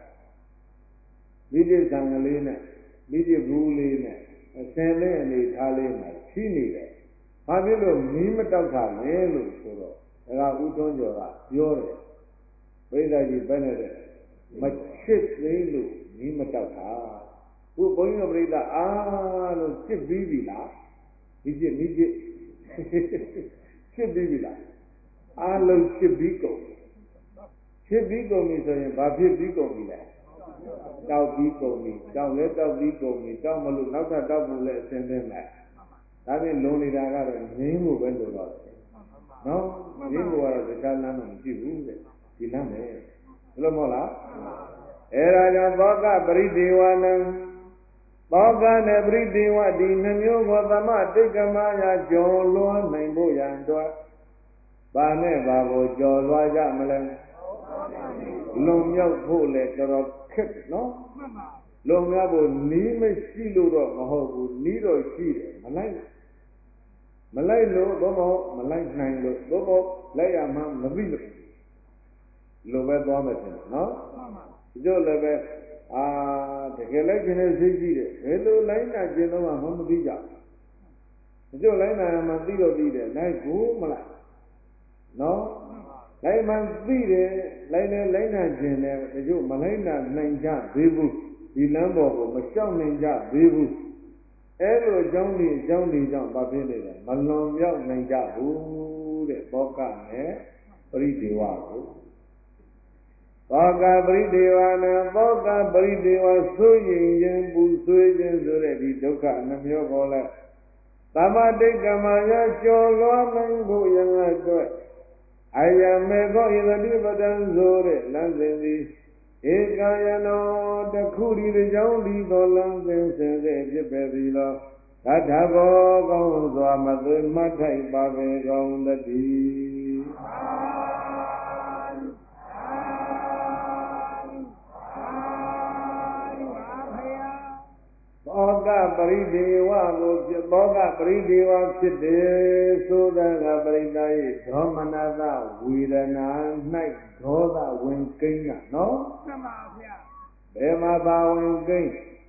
မိတိသံကလေးနဲ့မိတိဘူးလေးနဲ့အစင်လေးအနေထားလေးမှာရှိနေတယ်ဘာဖြစ်လို့မီးမတောက်တာလဲလို့ဆိုတော့ဒါကဥတွန်းကျော်ကပြောတယ်ဘိဓါကြီးပဲနဲ့တဲ့မချစ်သေးလို့မီးမတောက်တာခုဘုန်းကြီးတို့ပြိဿအားလို့ချစ်ပြီးပြီလားမိချစ်မိချစ်ချစ်ပြီးပြီလားအားလုံးချစ်ပြီးကုန်ချစ်ပြီးကုန်ပြီဆိုရင်ဘာဖြစ်ပြီးကုန်ပြီလဲတောက်ပြီးကုန်ပြီတောက်လဲတောက်ပြီးကုန်ပြီတောက်မလို့နောက်ထပ်တောက်ဖို့လဲအစင်းသင်းမယ်ဒါဖြင့်လုံနေတာကတော့ငြိမ်းဖို့ပဲလိုတော့တယ်နော်ငြိမ်းဖို့ကတော့တခြားလမ်းတော့မရှိဘူးတဲ့ဒီလမ်းပဲဘယ်လိုမဟုတ်လားအဲဒါကြောင့်သောကပရိဒေဝနံသောကနဲ့ပရိဒေဝဒီနှမျိုးကိုသမတိတ်ကမယာကျော်လွှမ်းနိုင်ဖို့ရန်အတွက်ဘာနဲ့ဘာကိုကျော်လွှားကြမလဲလွန်မြောက်ဖို့လဲတော်တော်ခက်နော်လွန်မြောက်ဖို့နီးမရှိလို့တော့မဟုတ်ဘူးနီးတော့ရှိတယ်မလိုက်မလိုက်လို့ဘုမောမလိုက်နိုင်လို့ဘုမောလိုက်ရမှမသိလို့လိုပဲသွားမယ်ထင်တယ်နော်ဒီလိုလည်းပဲအာတကယ်လိုက်ခြင်းနဲ့သိကြည့်တယ်ဘယ်လိုလိုက်တာကျင်တော့မှမသိကြဘူးဒီလိုလိုက်တာမှသိတော့သိတယ်လိုက်ကိုမလိုက်နော်လိုက်မှသိတယ်လိုက်လဲလိုက်နာခြင်းနဲ့တချို့မလိုက်နာနိုင်ကြသေးဘူးဒီလမ်းပေါ်ကိုမလျှောက်နိုင်ကြသေးဘူးအဲ့လိုအကြောင်းဒီအကြောင်းဒီကြောင့်ဘာဖြစ်နေလဲမလွန်မြောက်နိုင်ကြဘူးတဲ့ဘောကနဲ့ပရိဒေဝကိုဘောကပရိဒေဝနာဘောကပရိဒေဝဆိုရင်ခြင်းပူဆွေးခြင်းဆိုတဲ့ဒီဒုက္ခနှမျိုးကိုလဲသမတိတ်ကမယကျော်လွှားနိုင်ဖို့ရန်အတွက်အယမေသောဣသတိပဒံဆိုတဲ့လမ်းစဉ်သည်ဧကယနောတခုဒီကြောင့်ဒီသောလမ်းစဉ်စင်စစ်ဖြစ်ပေပြီလောသတ္ထဘောကောင်းစွာမသွေမထိုက်ပါပေကောင်းတည်းဘောကပရိဒေဝကိုဖြစ်ဘောကပရိဒေဝဖြစ်တယ်ဆိုတာကပရိသယေဒေါမနသဝေဒနာ၌ဒေါသဝင်ကိန်းကနော်မှန်ပါဗျာဘယ်မှာပါဝင်ကိန်း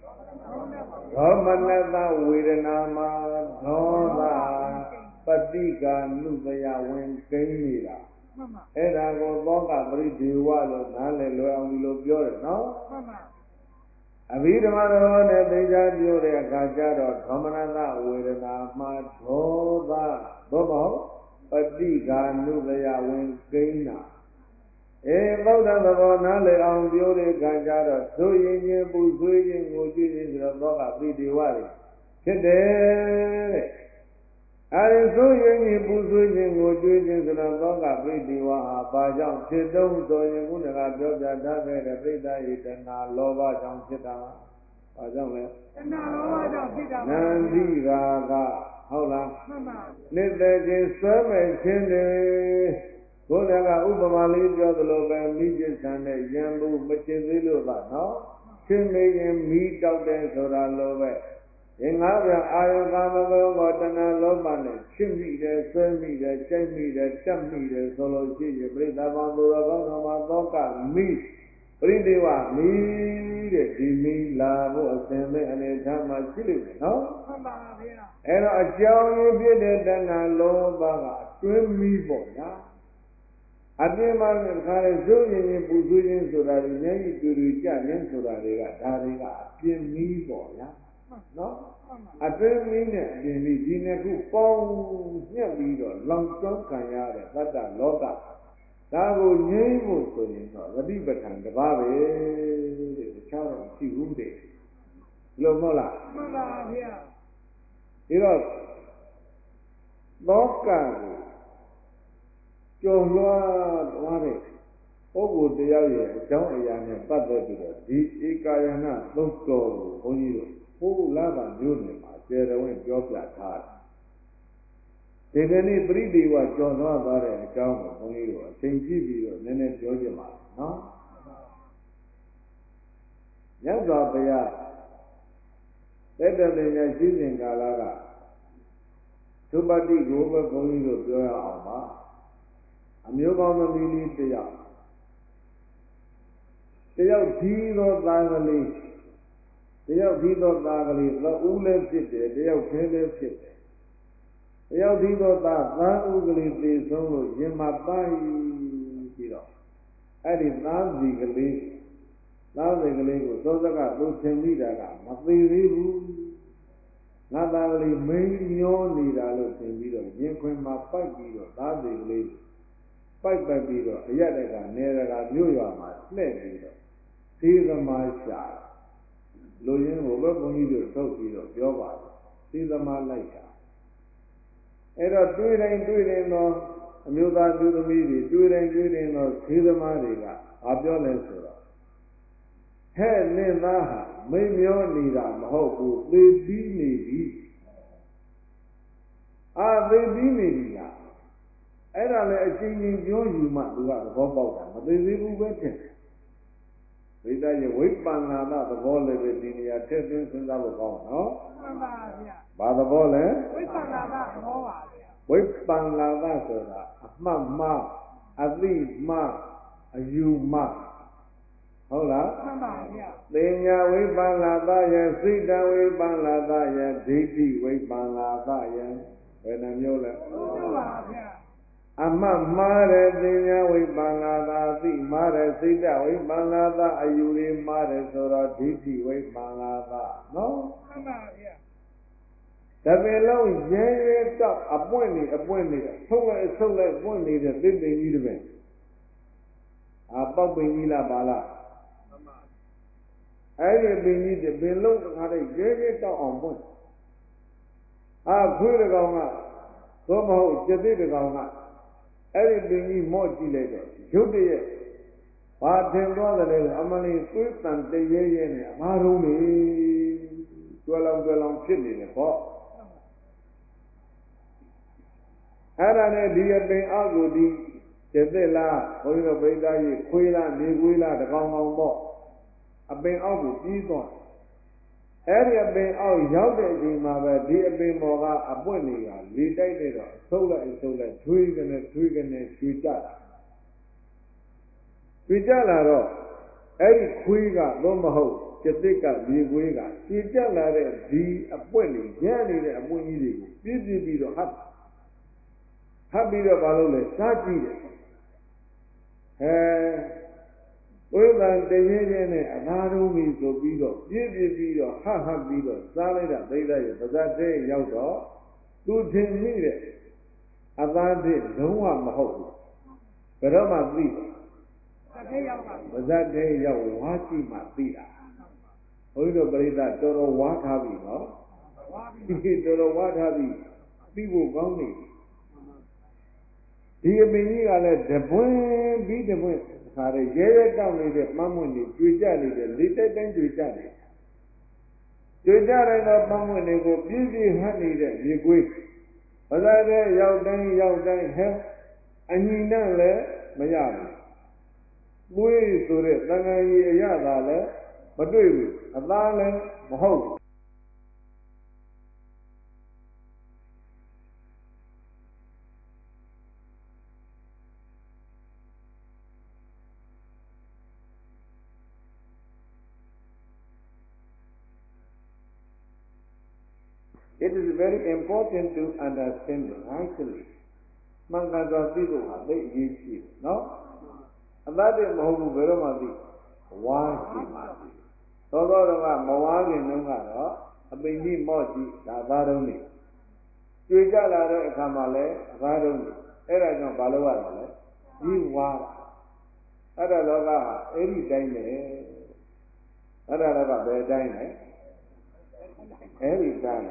သောမနတဝေဒနာမှာဒေါသပฏิကာနုတယဝင်ကိန်းနေတာအဲ့ဒါကိုသောကပရိဒေဝလို့နားလည်လွယ်အောင်ဒီလိုပြောတယ်နော်အဘိဓမ္မာတော်နဲ့သိကြပြောတဲ့အခါကျတော့သောမနတဝေဒနာမှာဒေါသသို့မဟုတ်ပฏิကာနုတယဝင်ကိန်းတာအေသောတသဘောနားလည်အောင်ပြောတဲ့အခါကျတော့သို့ရင်ချင်းပူဆွေးခြင်းကိုကြည့်ခြင်းဆိုတော့သောကပရိဒေဝတွေဖြစ်တယ်တဲ့အဲဒီသို့ရင်ချင်းပူဆွေးခြင်းကိုကြွေးခြင်းဆိုတော့သောကပရိဒေဝဟာဘာကြောင့်ဖြစ်တုံးဆိုရင်ခုနကပြောပြထားခဲ့တဲ့ပြိဿယေတနာလောဘကြောင့်ဖြစ်တာဘာကြောင့်လဲတဏှာလောဘကြောင့်ဖြစ်တာနန္ဒီရာကဟုတ်လားမှန်ပါနိတ္တချင်းဆွဲမဲ့ခြင်းတွေဘုရားကဥပမာလေးပြောသလိုပဲမိจิตဆံနဲ့ရံဘူးမချစ်သေးလို့ပါနော်ချင်းမေရင်မိတောက်တယ်ဆိုတာလိုပဲဒီငါးပြအာယုကာမဂုဏ်ကိုတဏှာလောဘနဲ့ချစ်မိတယ်ဆွဲမိတယ်ကြိုက်မိတယ်တက်မိတယ်ဆိုလို့ရှိရင်ပြိဿဘောင်သူတော်ကောင်းတော်မှာသောကမိပရိဒေဝမိတဲ့ဒီမိလာဖို့အစဉ်မဲ့အနေထားမှာရှိလိမ့်မယ်နော်မှန်ပါဗျာအဲ့တော့အကြောင်းရင်းဖြစ်တဲ့တဏှာလောဘကအတွင်းမိပေါ့ညာအပြင်မှာခါရဲစိုးရင်ရင်ပူဆွေးခြင်းဆိုတာတွေမျက်ရည်တူတူကြခြင်းဆိုတာတွေကဒါတွေကအပြင်မီးပေါ့ဗျာနော်အတွင်းမီးနဲ့အပြင်မီးဒီနှစ်ခုပေါင်းညှက်ပြီးတော့လောင်ကျွမ်းခံရတဲ့သတ္တလောကဒါကိုငြိမ်းဖို့ဆိုရင်တော့သတိပဋ္ဌာန်တစ်ပါးပဲတဲ့တခြားတော့မရှိဘူးတဲ့လို့မဟုတ်လားမှန်ပါဗျာဒီတော့လောကကိုကျော်လွှားသွားတဲ့ပုဂ္ဂိုလ်တယောက်ရဲ့အကြောင်းအရာနဲ့ပတ်သက်ပြီးတော့ဒီဧကာယနာသုတ်တော်ကိုဘုန်းကြီးတို့ဟိုးလာတာမျိုးနဲ့မှာကျေတော်ဝင်ပြောပြထားတယ်ဒီကနေ့ပရိဒီဝကျော်လွှားသွားတဲ့အကြောင်းကိုဘုန်းကြီးတို့အချိန်ကြည့်ပြီးတော့နည်းနည်းပြောကြပါနော်မြတ်စွာဘုရားသက်တပညာရှိစဉ်ကာလကသုပတိကိုပဲဘုန်းကြီးတို့ပြောရအောင်ပါအမျိုးကောင်းသမီးလေးတယောက်တယောက်ဒီသောသားကလေးတယောက်ဒီသောသားကလေးသဦးလည်းဖြစ်တယ်တယောက်ခဲလည်းဖြစ်တယ်တယောက်ဒီသောသားသားဦးကလေးသေဆုံးလို့ရင်မပိုင်းပြီးတော့အဲ့ဒီသားစီကလေးသားစီကလေးကိုသောစကသူထင်မိတာကမသေးသေးဘူးငါသားကလေးမင်းမျောနေတာလို့ထင်ပြီးတော့ရင်ခွင်မှာပိုက်ပြီးတော့သားစီကလေးပိုက်ပိုက်ပြီးတော့အရတကနေရကမြို့ရွာမှာလှည့်ပြီးတော့သေသမားရှာလူရင်းကိုပဲဘုန်းကြီးတို့ထုတ်ပြီးတော့ပြောပါတယ်သေသမားလိုက်တာအဲ့တော့တွေးတိုင်းတွေးတိုင်းတော့အမျိုးသားသူသမီးတွေတွေးတိုင်းတွေးတိုင်းတော့သေသမားတွေကဘာပြောလဲဆိုတော့ဟဲ့နင့်သားဟာမိမျောနေတာမဟုတ်ဘူးသေပြီးနေပြီအာသေပြီးနေပြီလားအဲ့ဒါလည်းအချင်းချင်းပြောယူမှသူကသဘောပေါက်တာမသိသေးဘူးပဲထင်တယ်ဝိသယဝိပန္နာသသဘောလည်းပဲဒီနေရာထည့်သွင်းစဉ်းစားဖို့ကောင်းနော်မှန်ပါဗျာဘာသဘောလဲဝိပန္နာသသဘောပါဗျာဝိပန္နာသဆိုတာအမှတ်မှားအသိမှားအယူမှားဟုတ်လားမှန်ပါဗျာသင်ညာဝိပန္နာသယစိတ်တဝိပန္နာသယဒိဋ္ဌိဝိပန္နာသယဘယ်နှမျိုးလဲဟုတ်ပါဗျာအမှတ်မှားတဲ့သင်ညာဝိပန္နာသာအသိမှားတဲ့စိတ်တဝိပန္နာသာအယူတွေမှားတယ်ဆိုတော့ဒိဋ္ဌိဝိပန္နာသာနော်မှန်ပါဗျာတပင်လုံးရဲရဲတောက်အပွင့်နေအပွင့်နေဆုံးလိုက်ဆုံးလိုက်ပွင့်နေတဲ့သစ်ပင်ကြီးတပင်အပေါက်ပင်ကြီးလားပါလားမှန်ပါအဲ့ဒီပင်ကြီးတပင်လုံးတခါတည်းရဲရဲတောက်အောင်ပွင့်အာခွေးတကောင်ကသို့မဟုတ်ကျသစ်တကောင်ကအဲ့ဒီပင်ကြီးမော့ကြည့်လိုက်တော့ရုတ်တရက်ဘာထင်သွားတယ်လဲအမလီသွေးတန်တရဲရဲနဲ့အမားလုံးနေကျွဲလောင်ကျွဲလောင်ဖြစ်နေတယ်ပေါ့အဲ့ဒါနဲ့ဒီအပင်အောက်ကိုဒီကျသစ်လားဘုန်းကြီးတို့ပိဋကကြီးခွေးလားနေခွေးလားတကောင်ကောင်ပေါ့အပင်အောက်ကိုပြေးသွားအဲ့ဒီအပင်အောက်ရောက်တဲ့အချိန်မှာပဲဒီအပင်ပေါ်ကအပွင့်တွေကလေတိုက်နေတော့အဆုပ်လိုက်အဆုပ်လိုက်ထွေးကနေထွေးကနေရွှေကြတာရွှေကြလာတော့အဲ့ဒီခွေးကသို့မဟုတ်ကျတိကမြေခွေးကကြည်ကြလာတဲ့ဒီအပွင့်တွေရမ်းနေတဲ့အပွင့်ကြီးတွေကိုပြည့်ပြည့်ပြီးတော့ဟပ်ဟပ်ပြီးတော့ဘာလို့လဲစားကြည့်တယ်အဲဝိသံတရင်းချင်းနဲ့အသားတုံးပြီးဆိုပြီးတော့ပြည့်ပြည့်ပြီးတော့ဟပ်ဟပ်ပြီးတော့စားလိုက်တာဒိဋ္ဌရဲ့ပါဇတ်တဲ့ရောက်တော့သူထင်မိတဲ့အသားတစ်လုံးဝမဟုတ်ဘူးဘယ်တော့မှသိပါပါဇတ်တဲ့ရောက်ဝါကြည့်မှသိတာဘုန်းကြီးတို့ပရိသတ်တော်တော်ဝါထားပြီနော်ဒီတော်တော်ဝါထားပြီသိဖို့ကောင်းနေဒီအပင်ကြီးကလည်းတပွင့်ပြီးတပွင့်ခါရဲရဲရဲတောက်နေတဲ့ပန်းမွင့်တွေကျွေကြနေတဲ့လေတိုက်တိုင်းကျွေကြတယ်ကျွေကြတိုင်းသောပန်းမွင့်တွေကိုပြည့်ပြည့်ဟပ်နေတဲ့မြေကွေးပါဇတ်တဲ့ရောက်တိုင်းရောက်တိုင်းဟဲအညီနဲ့လည်းမရဘူးပွေးဆိုတဲ့သံဃာကြီးအရသာလည်းမတွေ့ဘူးအသားလည်းမဟုတ်ဘူး It is very important to understand rightly မှန်ကန်စွာသိဖို့ဟာသိအရေးကြီးတယ်နော်အသားတည်းမဟုတ်ဘူးဘယ်တော့မှသိဝါရှိမှသိသောသောတော့ကမဝါခင်တုန်းကတော့အပင်ကြီးမော့ကြည့်ဒါအသားတုံးနေကျွေကြလာတဲ့အခါမှာလည်းအသားတုံးနေအဲ့ဒါကြောင့်ဘာလို့ရတာလဲကြီးဝါတာအဲ့ဒါလောကဟာအဲ့ဒီတိုင်းပဲအဲ့ဒါလောကဘယ်တိုင်းလဲအဲ့ဒီတိုင်း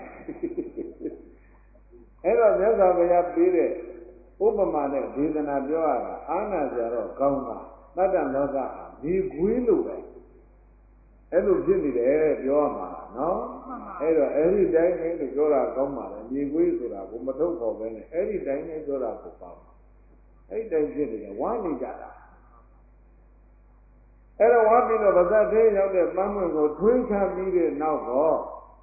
အဲ့တော့မြတ်စွာဘုရားပြီးတဲ့ဥပမာနဲ့ဒေသနာပြောရတာအာနာကြတော့ကောင်းတာတတ္တလောကဟာဒီခွေးလို့ပဲအဲ့လိုဖြစ်နေတယ်ပြောရမှာနော်အဲ့တော့အဲ့ဒီတိုင်းပဲလို့ပြောတာကောင်းပါလေဒီခွေးဆိုတာကိုမထုတ်ဖို့ပဲနဲ့အဲ့ဒီတိုင်းပဲပြောတာကိုကောင်းအဲ့ဒီတိုင်းဖြစ်နေတယ်ဝါနေကြတာအဲ့တော့ဝါပြီးတော့ဗဇတ်သေးရောက်တဲ့ပန်းမွင့်ကိုထွေးချပြီးတဲ့နောက်တော့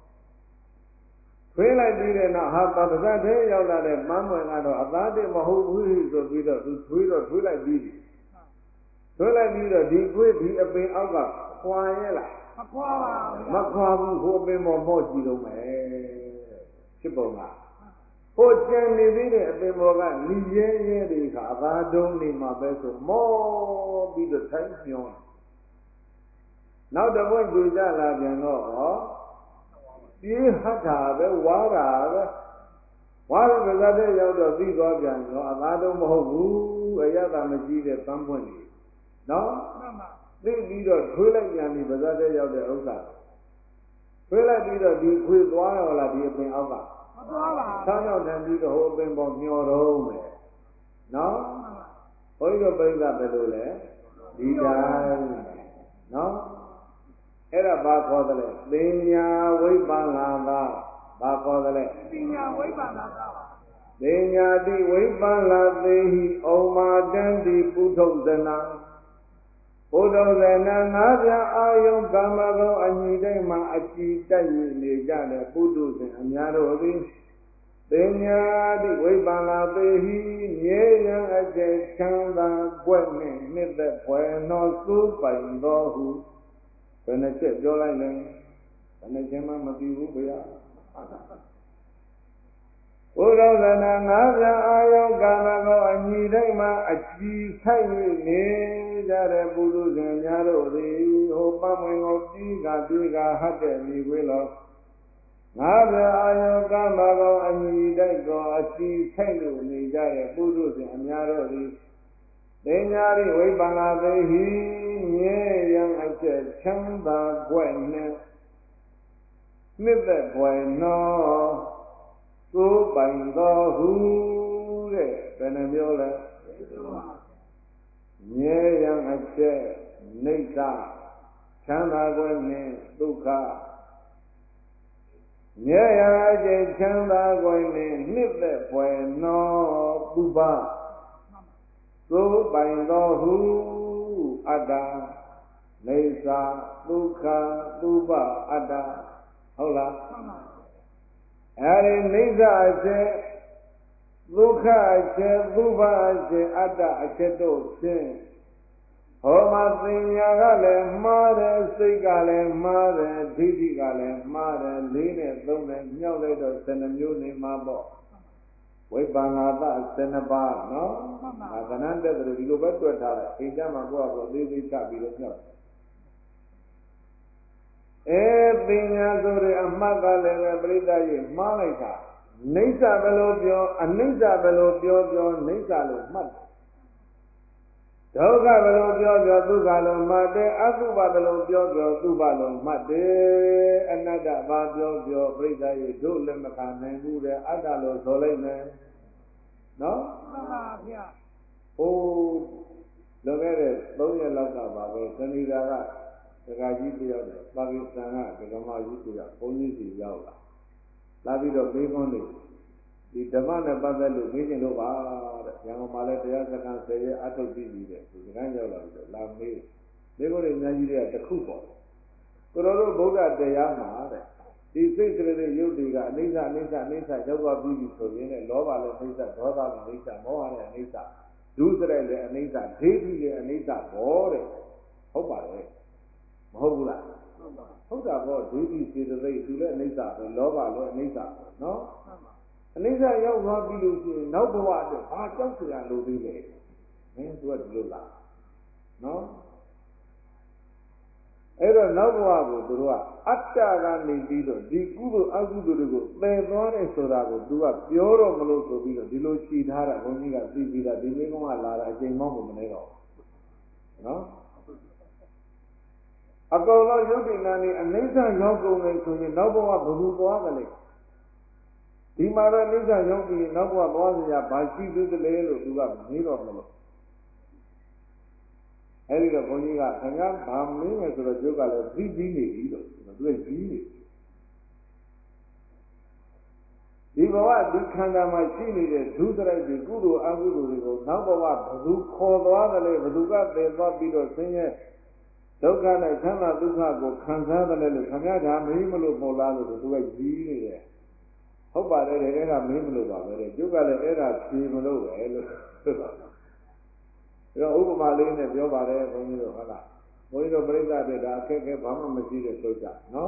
ထွေးလိုက်ပြီးတဲ့နောက်ဟာပါဇတ်သေးရောက်လာတဲ့ပန်းမွင့်ကတော့အသားတည်းမဟုတ်ဘူးဆိုပြီးတော့သူထွေးတော့ထွေးလိုက်ပြီးပြီထွေးလိုက်ပြီးတော့ဒီခွေးဒီအပင်အောက်ကခွာရဲ့လားမခွာပါဘူးမခွာဘူးဟိုအပင်ပေါ်မော့ကြည့်တော့မယ်ဖြစ်ပုံကဟိုကြံနေသေးတဲ့အပင်ပေါ်ကလီရဲရဲတွေကအသာတုံးနေမှာပဲဆိုမော့ပြီးတော့ထိုင်းညောနောက်တစ်ပွင့်ကြွကြလာပြန်တော့ဟောပြေးဟတ်တာပဲဝါတာပဲဝါပြီးပါဇတ်တဲ့ရောက်တော့ပြီးသွားပြန်တော့အသာတုံးမဟုတ်ဘူးအရသာမရှိတဲ့ပန်းပွင့်တွေနော်သိပြီးတော့ထွေးလိုက်ပြန်ပြီပါဇတ်တဲ့ရောက်တဲ့ဥစ္စာထွေးလိုက်ပြီးတော့ဒီခွေသွားရောလားဒီအပင်အောက်ကမသွားပါဘူးဆောင်းရောက်တယ်ပြီးတော့ဟိုအပင်ပေါ်မျောတော့မယ်နော်ဘုန်းကြီးတို့ပြိဿဘယ်လိုလဲဒီတိုင်းနော်အဲ့ဒါဘာခေါ်သလဲပညာဝိပ္ပန္နာသာဘာခေါ်သလဲပညာဝိပ္ပန္နာသာပညာတိဝိပ္ပန္နာသေဟိဩမာတံတိပုထုဇနာပုထုဇနာငါးပြားအာယုကာမဂုဏ်အညီတိုင်းမှာအကြည်တိုက်နေကြတဲ့ပုထုဇဉ်အများတို့သည်ပညာတိဝိပ္ပန္နာသေဟိမြဲရန်အကျဉ်ချမ်းသာကွက်နှင့်နှစ်သက်ဖွယ်သောသို့ပိုင်သောဟုဘယ်နှချက်ပြောလိုက်လဲဘယ်နှချက်မှမသိဘူးဗျာဘုရားသနာငါးပြားအာယုကာမဂုဏ်အညီတိုင်းမှာအကြည်ခိုက်နေကြတဲ့ပုထုဇဉ်များတို့သည်ဟိုပန်းမွင်ကိုပြီးကပြီးကဟတ်တဲ့မိခွေးလောငါးပြားအာယုကာမဂုဏ်အညီတိုင်းကိုအကြည်ခိုက်လို့နေကြတဲ့ပုထုဇဉ်အများတို့သည်ပညာရိဝိပ္ပန္နာသေဟိမြဲရန်အကျက်ချမ်းသာကွယ်နှင့်နှစ်သက်ဖွယ်နောသို့ပိုင်သောဟုတဲ့ဘယ်နှမျိုးလဲမြဲရန်အကျက်နိစ္စချမ်းသာကွယ်နှင့်ဒုက္ခမြဲရန်အကျက်ချမ်းသာကွယ်နှင့်နှစ်သက်ဖွယ်နောပုပ္ပသို့ပိုင်သောဟုအတ္တနေသာဒုက္ခသုပအတ္တဟုတ်လားအဲဒီနေသာအချက်ဒုက္ခအချက်သုပအချက်အတ္တအချက်တို့ဖြင့်ဟောမှာသင်ညာကလည်းမှားတယ်စိတ်ကလည်းမှားတယ်ဒိဋ္ဌိကလည်းမှားတယ်လေးနဲ့သုံးနဲ့မြောက်လိုက်တော့ဆယ်နှမျိုးနေမှာပေါ့ဝိပ္ပန္နာသဆယ်နှစ်ပါးနော်ဒါကဏ္ဍတက်တယ်ဒီလိုပဲတွေ့ထားတယ်အိမ်ကြမှာကိုယ့်အကိုသေးသေးချပြီးတော့မြောက်အဲပညာဆိုတဲ့အမှတ်ကလည်းပဲပြိဿကြီးမှားလိုက်တာနိစ္စဘယ်လိုပြောအနိစ္စဘယ်လိုပြောပြောနိစ္စလို့မှတ်တယ်ဒုက္ခဘယ်လိုပြောပြောဒုက္ခလို့မှတ်တယ်အတုပဘယ်လိုပြောပြောသုဘလို့မှတ်တယ်အနတ္တဘာပြောပြောပြိဿကြီးတို့လည်းမခံနိုင်ဘူးတဲ့အတ္တလို့ဆိုလိုက်မယ်နော်မှန်ပါဗျာဟိုလွန်ခဲ့တဲ့သုံးရက်လောက်ကပါပဲသဏိတာကဒကာကြီးတယောက်နဲ့ပါကစ္စတန်ကဒကမကြီးတယောက်ဘုန်းကြီးစီရောက်လာလာပြီးတော့မေးခွန်းနေဒီဓမ္မနဲ့ပတ်သက်လို့မေးချင်လို့ပါတဲ့ရန်ကုန်မှာလည်းတရားစခန်းဆယ်ရက်အထုတ်ပြီးပြီတဲ့ဒီကန်းရောက်လာပြီးတော့လာမေးမေးခွန်းတွေအများကြီးတွေကတစ်ခုပေါ့ကိုတော်တို့ဗုဒ္ဓတရားမှာတဲ့ဒီစိတ်စရတဲ့ယုတ်တွေကအနိစ္စအနိစ္စအနိစ္စရောက်သွားပြီးပြီဆိုရင်လည်းလောဘလည်းအနိစ္စဒေါသလည်းအနိစ္စမောဟလည်းအနိစ္စဒုစရိုက်လည်းအနိစ္စဒိဋ္ဌိလည်းအနိစ္စဘောတဲ့ဟုတ်ပါတယ်မဟုတ်ဘူးလားဟုတ်တာပေါ့ဒိဋ္ဌိစေတသိက်သူလည်းအနိစ္စပဲလောဘလည်းအနိစ္စပဲနော်အနိစ္စရောက်သွားပြီလို့ရှိရင်နောက်ဘဝအတွက်ဘာကြောက်စရာလိုသေးလဲမင်းသူကဒီလိုလားနော်အဲ့တော့နောက်ဘဝကိုသူတို့ကအတ္တကနေပြီးတော့ဒီကုသိုလ်အကုသိုလ်တွေကိုပယ်သွားတယ်ဆိုတာကိုသူကပြောတော့မလို့ဆိုပြီးတော့ဒီလိုခြိထားတာဘုန်းကြီးကသိပြီးတာဒီမိကုန်းကလာတာအချိန်မောင်းကိုမနေတော့နော်အကောင်လုံးယုတ်တိနာနေအနိစ္စရောက်ကုန်တယ်ဆိုရင်နောက်ဘဝဘယ်သူသွားကြလဲဒီမှာတော့အနိစ္စရောက်ပြီးနောက်ဘဝသွားစရာဘာရှိသေးသလဲလို့သူကမေးတော့မလို့အဲ့ဒီတော့ဘုန်းကြီးကခင်ဗျားဗာမင်းမယ်ဆိုတော့ကျုပ်ကလည်းသိပြီးနေပြီလို့သူကကြီးနေဒီဘဝဒီခန္ဓာမှာရှိနေတဲ့ဒုစရိုက်တွေကုသိုလ်အကုသိုလ်တွေကိုနောက်ဘဝဘယ်သူခေါ်သွားတယ်လဲဘယ်သူကတည်သွားပြီးတော့ဆင်းရဲဒုက္ခနဲ့ချမ်းသာဒုက္ခကိုခံစားတယ်လို့ခင်ဗျားဒါမေးမလို့ပေါ်လာလို့သူကကြီးနေတယ်ဟုတ်ပါတယ်တဲ့အဲ့ဒါမေးမလို့ပါပဲတဲ့ကျုပ်ကလည်းအဲ့ဒါဖြေမလို့ပဲလို့ဒါဥပမာလေးနဲ့ပြောပါတယ်ဘုန်းကြီးတို့ဟုတ်လားဘုန်းကြီးတို့ပြိဿတဲ့ဒါအခက်အခဲဘာမှမရှိတဲ့ဆိုကြနော်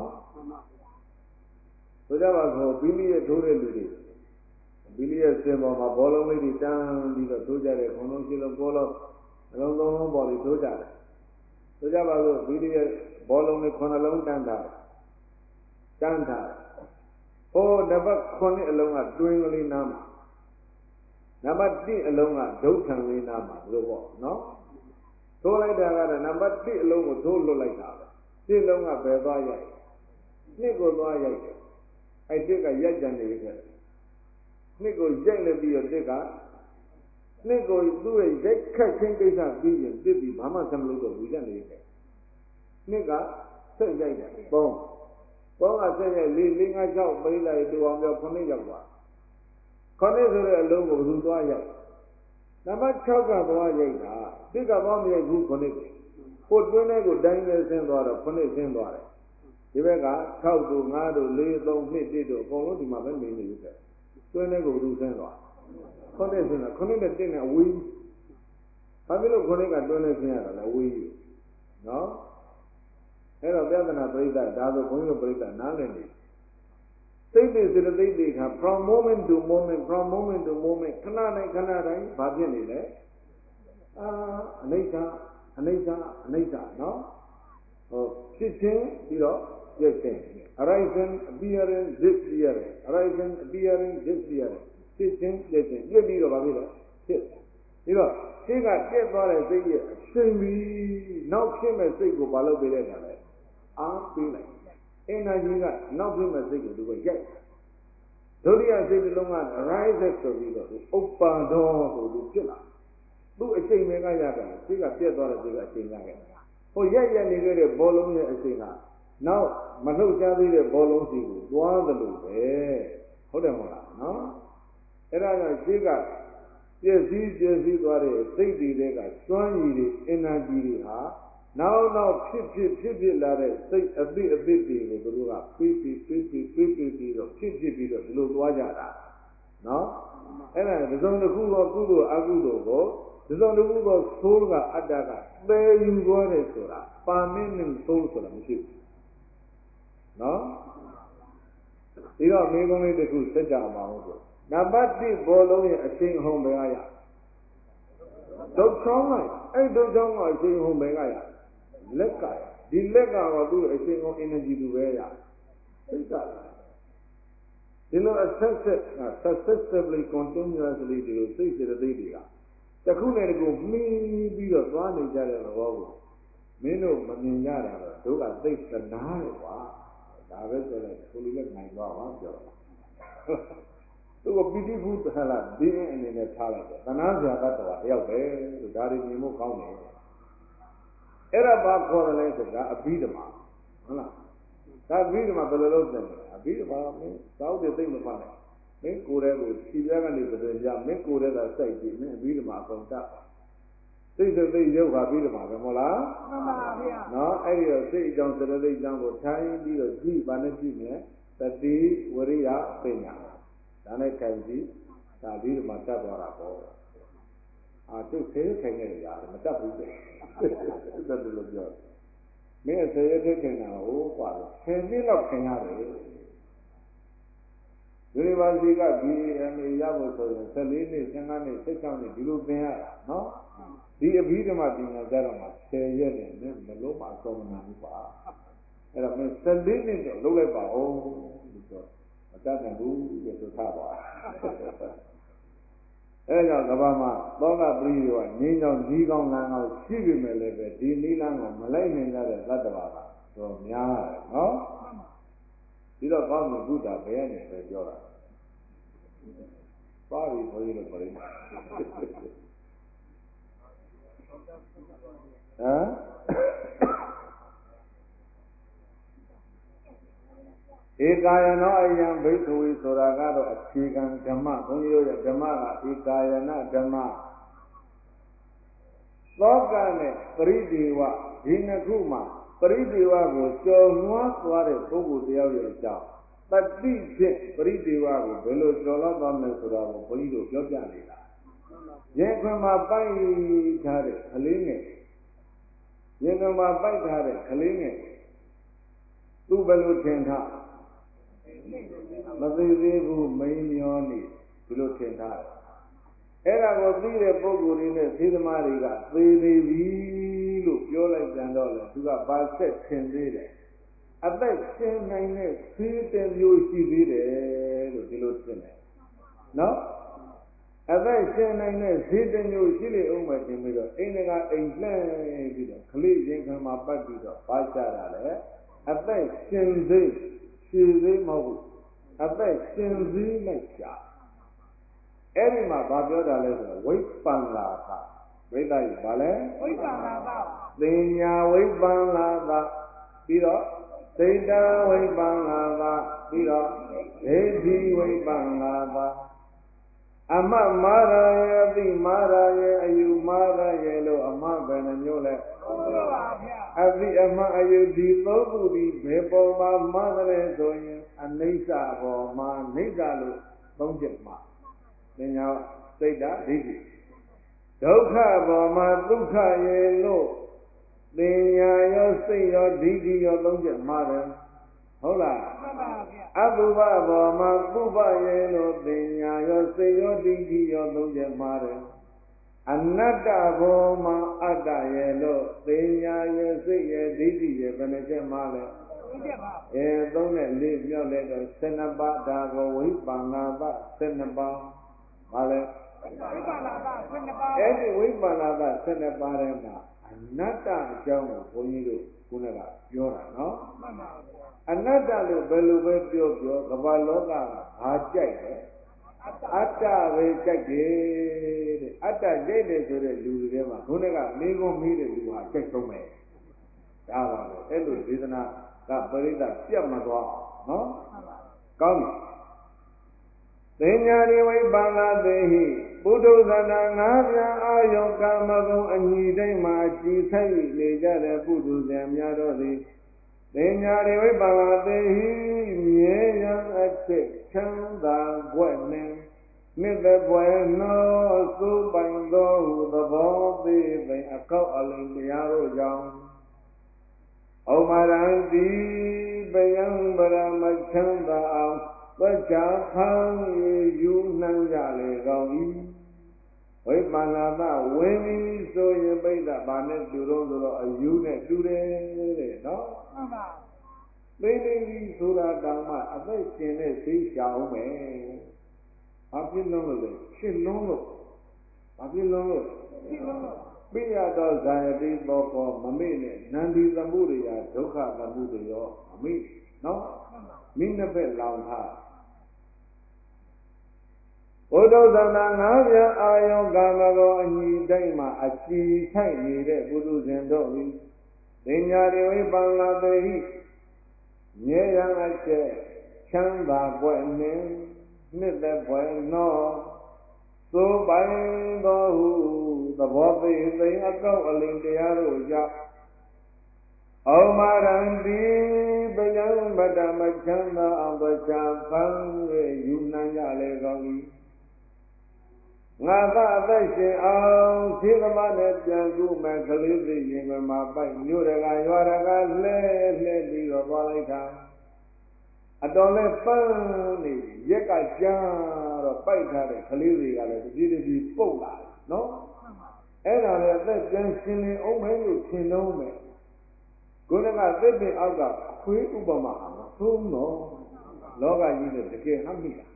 ဆိုကြပါစို့ဘီလီရဲ့ထိုးတဲ့လူတွေဘီလီရဲ့စင်ပေါ်မှာဘောလုံးလေးတွေတန်းပြီးတော့ထိုးကြတယ်ခုံလုံးရှိလုံးကိုလုံးအလုံးသုံးလုံးပေါ်ပြီးထိုးကြတယ်ဆိုကြပါစို့ဘီလီရဲ့ဘောလုံးလေးခုနှလုံးတန်းထားတယ်တန်းထားတယ်ဟိုနံပါတ်ခုနှစ်အလုံးကတွင်းကလေးနားမှာနံပါတ်တစ်အလုံးကဒုဋ္ဌံလေးနားမှာလို့ပေါ့နော်ထိုးလိုက်တာကတော့နံပါတ်တစ်အလုံးကိုထိုးလွတ်လိုက်တာပဲတစ်လုံးကဘယ်သွားရိုက်နှစ်ကိုသွားရိုက်တယ်အဲ့တစ်ကရိုက်ကြံနေခဲ့တယ်နှစ်ကိုရိုက်လိုက်ပြီးတော့တစ်ကနှစ်ကိုသူ့ရဲ့ရိုက်ခတ်ခြင်းကိစ္စပြီးရင်တစ်ပြီးဘာမှဆက်မလုပ်တော့ဘူးကြနေခဲ့နှစ်ကဆက်ရိုက်တယ်ပုံပုံကဆက်ရိုက်လေးလေးငါး၆ပိလိုက်တူအောင်ပြောခုနှစ်ရောက်သွားခုနှစ်ဆိုတဲ့အလုံးကိုဘယ်သူသွားရိုက်နံပါတ်၆ကသွားရိုက်တာတစ်ကသွားမရိုက်ဘူးခုနှစ်ကိုကိုတွင်းထဲကိုတိုင်းနေဆင်းသွားတော့ခုနှစ်ဆင်းသွားတယ်ဒီဘက်က၆တို့၅တို့၄ ၃ ၂ ၁တို့အကုန်လုံးဒီမှာပဲနေနေပြီတဲ့တွင်းထဲကိုသူဆင်းသွားခုနှစ်ဆင်းတာခုနှစ်နဲ့တစ်နဲ့အဝေးဘာဖြစ်လို့ခုနှစ်ကတွင်းထဲဆင်းရတာလဲအဝေးကြီးနော်အဲ့တော့ပြဿနာပြိဿဒါဆိုဘုန်းကြီးတို့ပြိဿနားလည်နေစိတ်တွေစေတသိက်တွေခါ from moment to moment from moment to moment ခဏတိုင်းခဏတိုင်းဘာဖြစ်နေလဲအာအနိစ္စအနိစ္စအနိစ္စနော်ဟိုဖြစ်ခြင်းပြီးတော့ပြည့်ခြင်း arising appearing disappearing arising appearing disappearing ဖြစ်ခြင်းပြည့်ခြင်းပြည့်ပြီးတော့ဘာဖြစ်လဲဖြစ်ပြီးတော့ရှင်းကပြည့်သွားတဲ့စိတ်ရဲ့အရှင်ပြီးနောက်ဖြစ်မဲ့စိတ်ကိုဘာလုပ်ပေးလိုက်တာလဲအားပေးလိုက်အင်နာဂျီကနောက်ဖြစ်မဲ့စိတ်ကိုသူကရိုက်ဒုတိယစိတ်တစ်လုံးက rise ဆိုပြီးတော့ဥပ္ပါဒောဆိုသူဖြစ်လာသူ့အချိန်ပဲကရတယ်စိတ်ကပြတ်သွားတဲ့စိတ်ကအချိန်ရခဲ့ဟိုရက်ရက်နေခဲ့တဲ့ဘောလုံးရဲ့အချိန်ကနောက်မလှုပ်ရှားသေးတဲ့ဘောလုံးစီကိုသွားသလိုပဲဟုတ်တယ်မဟုတ်လားနော်အဲ့ဒါကြောင့်ရှင်းကပြည့်စည်ပြည့်စည်သွားတဲ့စိတ်တွေကစွမ်းရည်တွေ energy တွေဟာနောက်နောက်ဖြစ်ဖြစ်ဖြစ်ဖြစ်လာတဲ့စိတ်အသည့်အသည့်တွေကိုသူတို့ကပေးပေးပေးပေးပေးပေးပြီးတော့ဖြစ်ဖြစ်ပြီးတော့ဒီလိုသွားကြတာနော်အဲ့ဒါတစ်စုံတစ်ခုသောကုသိုလ်အကုသိုလ်ကိုဒီလိုလူကဆိုးကအတ္တကသေယူသွားတယ်ဆိုတာပါမင်းနဲ့ဆိုးဆိုတာမရှိဘူးနော်ဒီတော့မိကုံးလေးတစ်ခုစက်ကြမှာဟုတ်ဆိုနံပါတ်တစ်ဘောလုံးရဲ့အချိန်ဟုံဘယ်ကရဒုတ်ချောင်းလိုက်အဲ့ဒုတ်ချောင်းကအချိန်ဟုံဘယ်ကရလက်ကရဒီလက်ကတော့သူ့အချိန်ဟုံ energy သူပဲရစိတ်ကလည်းဒီလို access successively continuously ဒီလိုစိတ်စေတသိက်တွေကတခုနဲ့တခုမှီးပြီးတော့သွားနေကြတဲ့သဘောကိုမင်းတို့မမြင်ကြတာတော့တို့ကသိသနာတယ်ကွာဒါပဲဆိုလိုက်ကိုလူလည်းနိုင်သွားပါပြောသူကပီတိဘူးဟလာဒီအနေနဲ့ထားလိုက်တယ်သနာစရာတတ်တော်တယောက်ပဲလို့ဒါတွေမြင်ဖို့ကောင်းတယ်အဲ့ဒါဘာခေါ်တယ်လဲဆိုတာအဘိဓမ္မာဟုတ်လားဒါအဘိဓမ္မာဘယ်လိုလုပ်တယ်အဘိဓမ္မာမင်းသောက်တဲ့သိမ့်မပါနဲ့မင်းကိုယ်တည်းကိုခြေပြားကနေပြည်ပြမင်းကိုယ်တည်းကစိုက်ကြည့်မင်းအဘိဓမ္မာအကုန်တတ်စိတ်စိတ်သိရုပ်ဟာအဘိဓမ္မာပဲမဟုတ်လားမှန်ပါဗျာနော်အဲ့ဒီတော့စိတ်အကြောင်းစိတ်သိအကြောင်းကိုထိုင်ပြီးတော့ကြည့်ပါနဲ့ကြည့်မယ်သတိဝရိယပညာဒါနဲ့ထိုင်ကြည့်ဒါအဘိဓမ္မာတတ်သွားတာပေါ့အာသူဆေးထိုင်နေကြတယ်မတတ်ဘူးတဲ့ဒါတူလို့ပြောမင်းဆေးရတဲ့ခင်တာဟိုกว่าဆယ်နှစ်လောက်ခင်ရတယ်University က B A M A ရဖို့ဆိုရင်ဆယ်လေးနှစ်ဆယ်ငါးနှစ်ဆယ်ခြောက်နှစ်ဒီလိုသင်ရတာနော်ဒီအဘိဓမ္မာပညာကြတော့မှဆယ်ရက်နဲ့မင်းမလုံးမအစောမနာဘူးပါအဲ့တော့မင်းဆယ်လေးနှစ်တော့လုပ်လိုက်ပါဦးလို့ပြောမတတ်နိုင်ဘူးလို့ဆိုထားပါအဲကြောင့်ကဘာမှာသောကပရိယောငင်းကြောင်ကြီးကောင်းလန်းကောင်းရှိပြီမဲ့လည်းပဲဒီနိလန်းကိုမလိုက်နိုင်ကြတဲ့သတ္တဝါကတော့များတယ်နော်ဒီတော့ကောင်းပြီဘုရားဘယ်ကနေပဲပြောတာပါပြီဘုန်းကြီးတို့ပြိဿဟမ်ဧကာယနောအယံဘိက္ခဝေဆိုတာကတော့အခြေခံဓမ္မဘုန်းကြီးတို့ရဲ့ဓမ္မကဧကာယနာဓမ္မသောကနဲ့ပရိဒေဝဒီနှစ်ခုမှာပရိဒေဝကိုကျော်လွှားသွားတဲ့ပုဂ္ဂိုလ်တယောက်ရဲ့အကြောင်းတတိဖြင့်ပရိဒေဝကိုဘယ်လိုကျော်လွှားသွားမလဲဆိုတာကိုဘုန်းကြီးတို့ပြောပြနေတာရင်ခွင်မှာပိုက်ထားတဲ့ကလေးငယ်ရင်ခွင်မှာပိုက်ထားတဲ့ကလေးငယ်သူဘယ်လိုထင်ထားမသိသေးဘူးမိန်မျောနေဒီလိုထင်ထားတယ်အဲ့ဒါကိုသိတဲ့ပုဂ္ဂိုလ်တွေနဲ့သေသမားတွေကသေနေပြီလို့ပြောလိုက်ကြတော့လေသူကဘာဆက်ထင်သေးတယ်အသက်ရှင်နိုင်တဲ့သေတဲ့မျိုးရှိသေးတယ်လို့ဒီလိုထင်တယ်နော်အသက်ရှင်နိုင်တဲ့သေတဲ့မျိုးရှိလေအောင်မယ်ထင်ပြီးတော့အိန္ဒကအိမ်လှည့်ပြီးတော့ခလေးရင်ခံမှာပတ်ပြီးတော့ဘာချတာလဲအသက်ရှင်သေးရှင်သေးမဟုတ်ဘူးအသက်ရှင်သေးလိုက်ရှာအဲ့ဒီမှာဘာပြောတာလဲဆိုတော့ဝိပ္ပန္လာသဝိသကြီးဘာလဲဝိပ္ပန္လာသသင်ညာဝိပ္ပန္လာသပြီးတော့သိတ္တဝိပ္ပန္လာသပြီးတော့ဒိဋ္ဌိဝိပ္ပန္လာသအမမာရယေအတိမာရယေအယူမာရယေလို့အမဘယ်နှမျိုးလဲသုံးပါပါဗျာအတိအမအယူဒီသုံးခုဒီဘယ်ပေါ်မှာမှားတယ်ဆိုရင်အနိစ္စပေါ်မှာနိစ္စလို့သုံးချက်မှာသင်ညာစိတ်ဓာတ်ဒိဋ္ဌိဒုက္ခပေါ်မှာဒုက္ခရေလို့သင်ညာရောစိတ်ရောဒိဋ္ဌိရောသုံးချက်မှားတယ်ဟုတ်လားမှန်ပါဗျာအတုပဘောမှာပုပ္ပရေလို့သင်ညာရောစိတ်ရောဒိဋ္ဌိရောသုံးချက်မှားတယ်အနတ္တဘောမှာအတ္တရေလို့သင်ညာရေစိတ်ရေဒိဋ္ဌိရေဘယ်နှချက်မှားလဲသုံးချက်ပါအဲသုံးနဲ့လေးမြောက်လိုက်တော့၁၂ပါးဒါကိုဝိပ္ပန္နာပ၁၂ပါးဘာလဲဝိပ္ပန္နာပ၁၂ပါးအဲ့ဒီဝိပ္ပန္နာပ၁၂ပါးထဲမှာအနတ္တအကြောင်းကိုဘုန်းကြီးတို့ခုနကပြောတာနော်မှန်ပါဗျာအနတ္တလို့ဘယ်လိုပဲပြောပြောကမ္ဘာလောကကဘာကြိုက်လဲအတ္တပဲကြိုက်တယ်တဲ့အတ္တကြိုက်တယ်ဆိုတဲ့လူတွေထဲမှာခုနကမေးခွန်းမေးတဲ့လူဟာကြိုက်ဆုံးပဲဒါပါပဲအဲ့လိုဒေသနာကပရိသတ်ပြတ်မသွားနော်ကောင်းပြီသင်ညာရိဝိပန္နာသေဟိပုထုဇနာငါးပြားအာယုကာမဂုဏ်အညီတိုင်းမှာကြည်ဆိုင်နေကြတဲ့ပုထုဇဉ်များတို့သည်သင်ညာရိဝိပန္နာသေဟိမြဲရန်အထက်ချမ်းသာွက်နှင့်နှစ်သက်ပွယ်နောစိုးပိုင်သောဟုသဘောသေးသိအကောက်အလိမ်တရားတို့ကြောင့်ဩမရံတိပယံပရမချမ်းသာအောင်သစ္စာဖန်ယူနှံကြလေကောင်း၏ဝိပ္ပန္နသဝင်းပြီးဆိုရင်ပိဋကဘာနဲ့တူတော့ဆိုတော့အယူနဲ့တူတယ်တဲ့နော်မှန်ပါသိနေပြီဆိုတာတောင်မှအသက်ရှင်တဲ့သိရှာအောင်မယ်ဘာဖြစ်လုံးလို့လဲရှစ်လုံးလို့ဘာဖြစ်လုံးလို့ရှစ်လုံးလို့ပိယတော်ဇာယတိသောကောမမေ့နဲ့နန္ဒီသမှုရိယဒုက္ခသမှုတွေရောမမေ့နော်မိနှစ်ဖက်လောင်ထားဘုဒ္ဓသနာငါးပြန်အာယုကာမဂောအညီတိုင်းမှာအကြည်ထိုက်နေတဲ့ပုထုဇဉ်တို့သည်ပညာရိဝိပန္နာတိမြဲရန်အချက်ချမ်းသာပွက်နှင့်နှစ်သက်ပွက်နောသို့ပိုင်သောဟုသဘောသေးသိအကောက်အလိမ်တရားတို့ကြောင့်ဩမာရံတိပယံဗတ္တမချမ်းသာအောင်ပချာဖန်၍ယူနှံကြလေကောင်း၏ငါသာအသက်ရှင်အောင်သေသမနဲ့ပြန်ကူမဲ့ကလေးသိရင်မှာပိုက်မြို့တကာရွာတကာလှဲလှဲပြီးတော့သွားလိုက်တာအတော်လဲပန်းနေရက်ကကြာတော့ပိုက်ထားတဲ့ကလေးတွေကလည်းတပြေးတပြေးပုတ်လာတယ်နော်အဲ့ဒါလည်းအသက်ပြန်ရှင်နေအောင်မဲလို့ထင်တော့မယ်ကိုယ်ကသစ်ပင်အောက်ကခွေးဥပမာမသုံးတော့လောကကြီးနဲ့တကယ်ဟမ်းမိတာ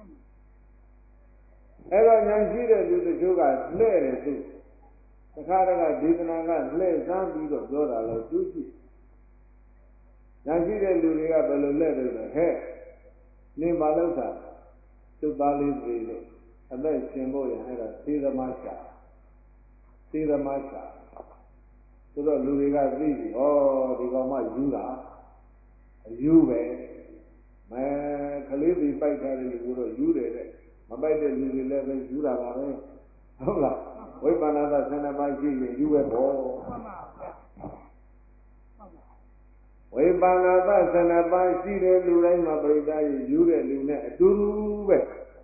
အဲ့တော့ညာရှိတဲ့လူတချို့ကလှဲ့တယ်သူတခါတခါဒေသနာကလှဲ့စမ်းပြီးတော့ပြောတာလဲသူရှိညာရှိတဲ့လူတွေကဘယ်လိုလှဲ့တယ်လဲဟဲ့နင်ဘာလို့တာသူ့သားလေးသေးလို့အသက်ရှင်ဖို့ရအဲ့ဒါသေသမားရှာသေသမားရှာဆိုတော့လူတွေကသိပြီဩဒီကောင်မှယူတာအယူပဲမဲကလေးတွေပိုက်ထားတဲ့လူကတော့ယူတယ်တဲ့မပိုက်တဲ့လူတွေလည်းပဲယူတာပါပဲဟုတ်လားဝိပ္ပန္နသဆန္ဒပါရှိရင်ယူပဲပေါ့ဝိပ္ပန္နသဆန္ဒပါရှိတဲ့လူတိုင်းမှာပြိဿရေယူတဲ့လူနဲ့အတူတူပဲ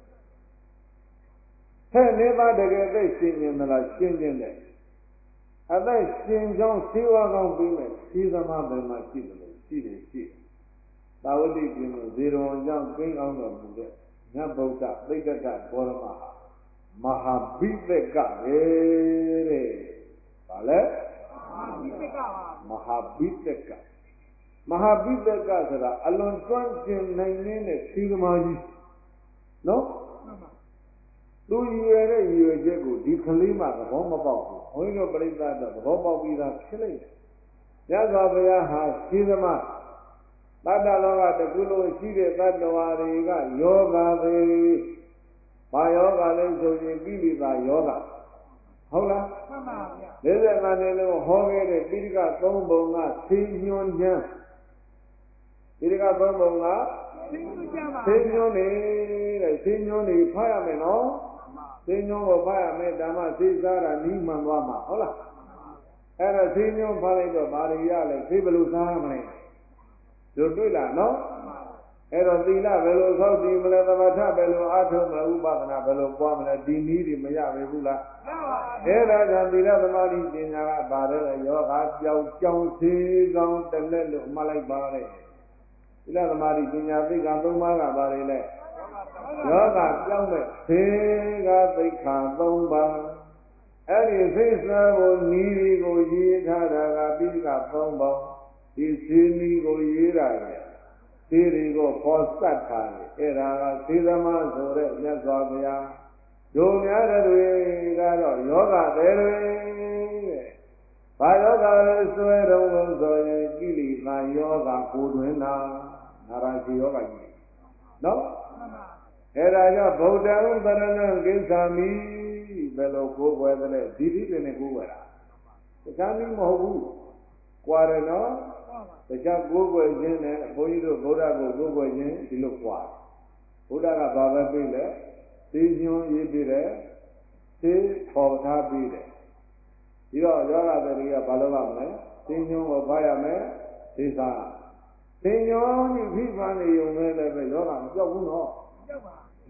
ဟဲ့နေပါတကယ်သိရှင်းရင်မလားရှင်းခြင်းတယ်အသက်ရှင်ကြောင်းသေဝကောင်းပြီးမဲ့သေသမားဘယ်မှာရှိတယ်လို့ရှိတယ်ရှိတယ်သာဝတိပြင်လို့ဇေရဝံကြောင့်ကိန်းအောင်တော်မူတဲ့ညဗုဒ္ဓသိက္ခတဂေါရမဟာမဟာဘိသက်ကပဲတဲ့။ဘာလဲမဟာဘိသက်ကပါမဟာဘိသက်ကမဟာဘိသက်ကဆိုတာအလွန်ကျွမ်းကျင်နိုင်နေတဲ့သေသမားကြီးနော်သူရွယ်တဲ့ရွယ်ချက်ကိုဒီကလေးမှသဘောမပေါက်ဘူးဘုန်းကြီးတို့ပြိဿတော့သဘောပေါက်ပြီးသားဖြစ်လိမ့်မယ်။ရသော်ဘုရားဟာသေသမားတတ္တလောကတကူလုံးရှိတဲ့တတ္တဝါတွေကယောဂပဲဘာယောဂလဲဆိုရင်ကိလေသာယောဂဟုတ်လားမှန်ပါဗျာ၄၅နှစ်လုံးဟောခဲ့တဲ့ပိဋကသုံးပုံကသိညွန်ချမ်းပိဋကသုံးပုံကသိညွန်ချမ်းပါသိညွန်နေတဲ့သိညွန်နေဖတ်ရမယ်နော်သိညွန်ကိုဖတ်ရမယ်ဓမ္မသိစားတာနီးမှန်သွားမှာဟုတ်လားအဲ့ဒါသိညွန်ဖတ်လိုက်တော့ဘာတွေရလဲသိဘလို့စားရမလဲတို့တွေ့လားနော်အဲ့တော့သီလဘယ်လိုသောက်တည်မလဲသမထဘယ်လိုအားထုတ်မလဲဥပဒနာဘယ်လိုပွားမလဲဒီနည်းတွေမရပဲဘူးလားရပါဘူးအဲ့ဒါကြောင့်သီလသမာဓိပညာကပါတယ်လေယောဂပျောက်ကြောင်းစေကောင်းတလက်လို့မှတ်လိုက်ပါလေသီလသမာဓိပညာသိက္ခာသုံးပါးကပါတယ်လေယောဂပျောက်မဲ့စေကသိက္ခာသုံးပါးအဲ့ဒီသိစာကိုနီးကိုရေးထားတာကပိဋကသုံးပုံဒီစေနီကိုရေးတာလေသေတွေကိုပေါ်ဆက်ထားတယ်အဲ့ဒါကသေသမားဆိုတဲ့မြတ်စွာဘုရားတို့များတဲ့တွေကတော့ယောဂတဲ့တွေတဲ့ဘာယောဂလဲဆွဲတော်လို့ဆိုရင်ကိလေသာယောဂကိုတွင်တာနာရရှိယောဂကြီးနော်အဲ့ဒါကြောင့်ဗုဒ္ဓံတရဏံကိစ္ဆာမိဘယ်လိုကိုယ်ွယ်သလဲဒီဒီတွေနဲ့ကိုယ်ွယ်တာတခြားနည်းမဟုတ်ဘူးကွာတယ်နော်တခြားကိုယ်ွယ်ခြင်းနဲ့ဘုန်းကြီးတို့ဗုဒ္ဓကိုကိုယ်ွယ်ခြင်းဒီလိုကွာဘုရားကဘာပဲပြေးလဲသိညွှန်ရေးပြီးတယ်သိပေါ်ထားပြီးတယ်ဒီတော့ယောဂသတိကဘာလို့ရမလဲသိညွှန်ကိုဖတ်ရမယ်သိစားသိညွှန်ကြီးဖိပန်းနေုံနဲ့လည်းပဲယောဂမပြောက်ဘူးနော်ပြောက်ပါ